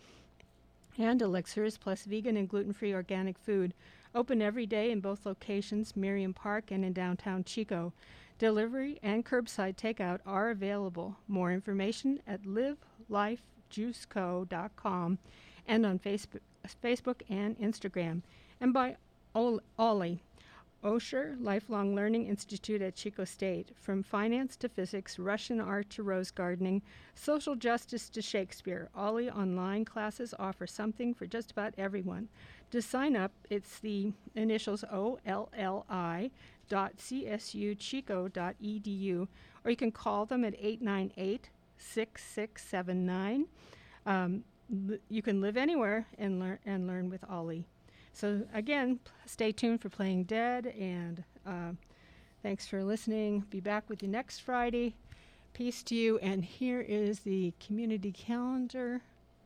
and elixirs, plus vegan and gluten-free organic food. Open every day in both locations, Miriam Park and in downtown Chico. Delivery and curbside takeout are available. More information at live life juice co dot com and on Facebook, Facebook and Instagram. And by Ollie, Osher Lifelong Learning Institute at Chico State. From finance to physics, Russian art to rose gardening, social justice to Shakespeare, Ollie online classes offer something for just about everyone. To sign up, it's the initials O L L I dot C S U Chico dot E D U, or you can call them at eight nine eight, six six seven nine. Um, l- you can live anywhere and learn and learn with Ollie. So again, p- stay tuned for Playing Dead, and uh, thanks for listening. Be back with you next Friday. Peace to you, and here is the community calendar.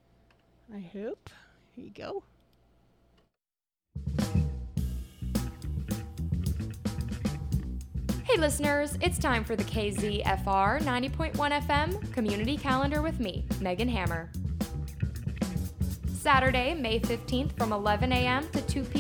I hope. Here you go. Hey listeners, it's time for the K Z F R ninety point one F M Community Calendar with me, Megan Hammer. Saturday, May fifteenth from eleven a.m. to two p.m.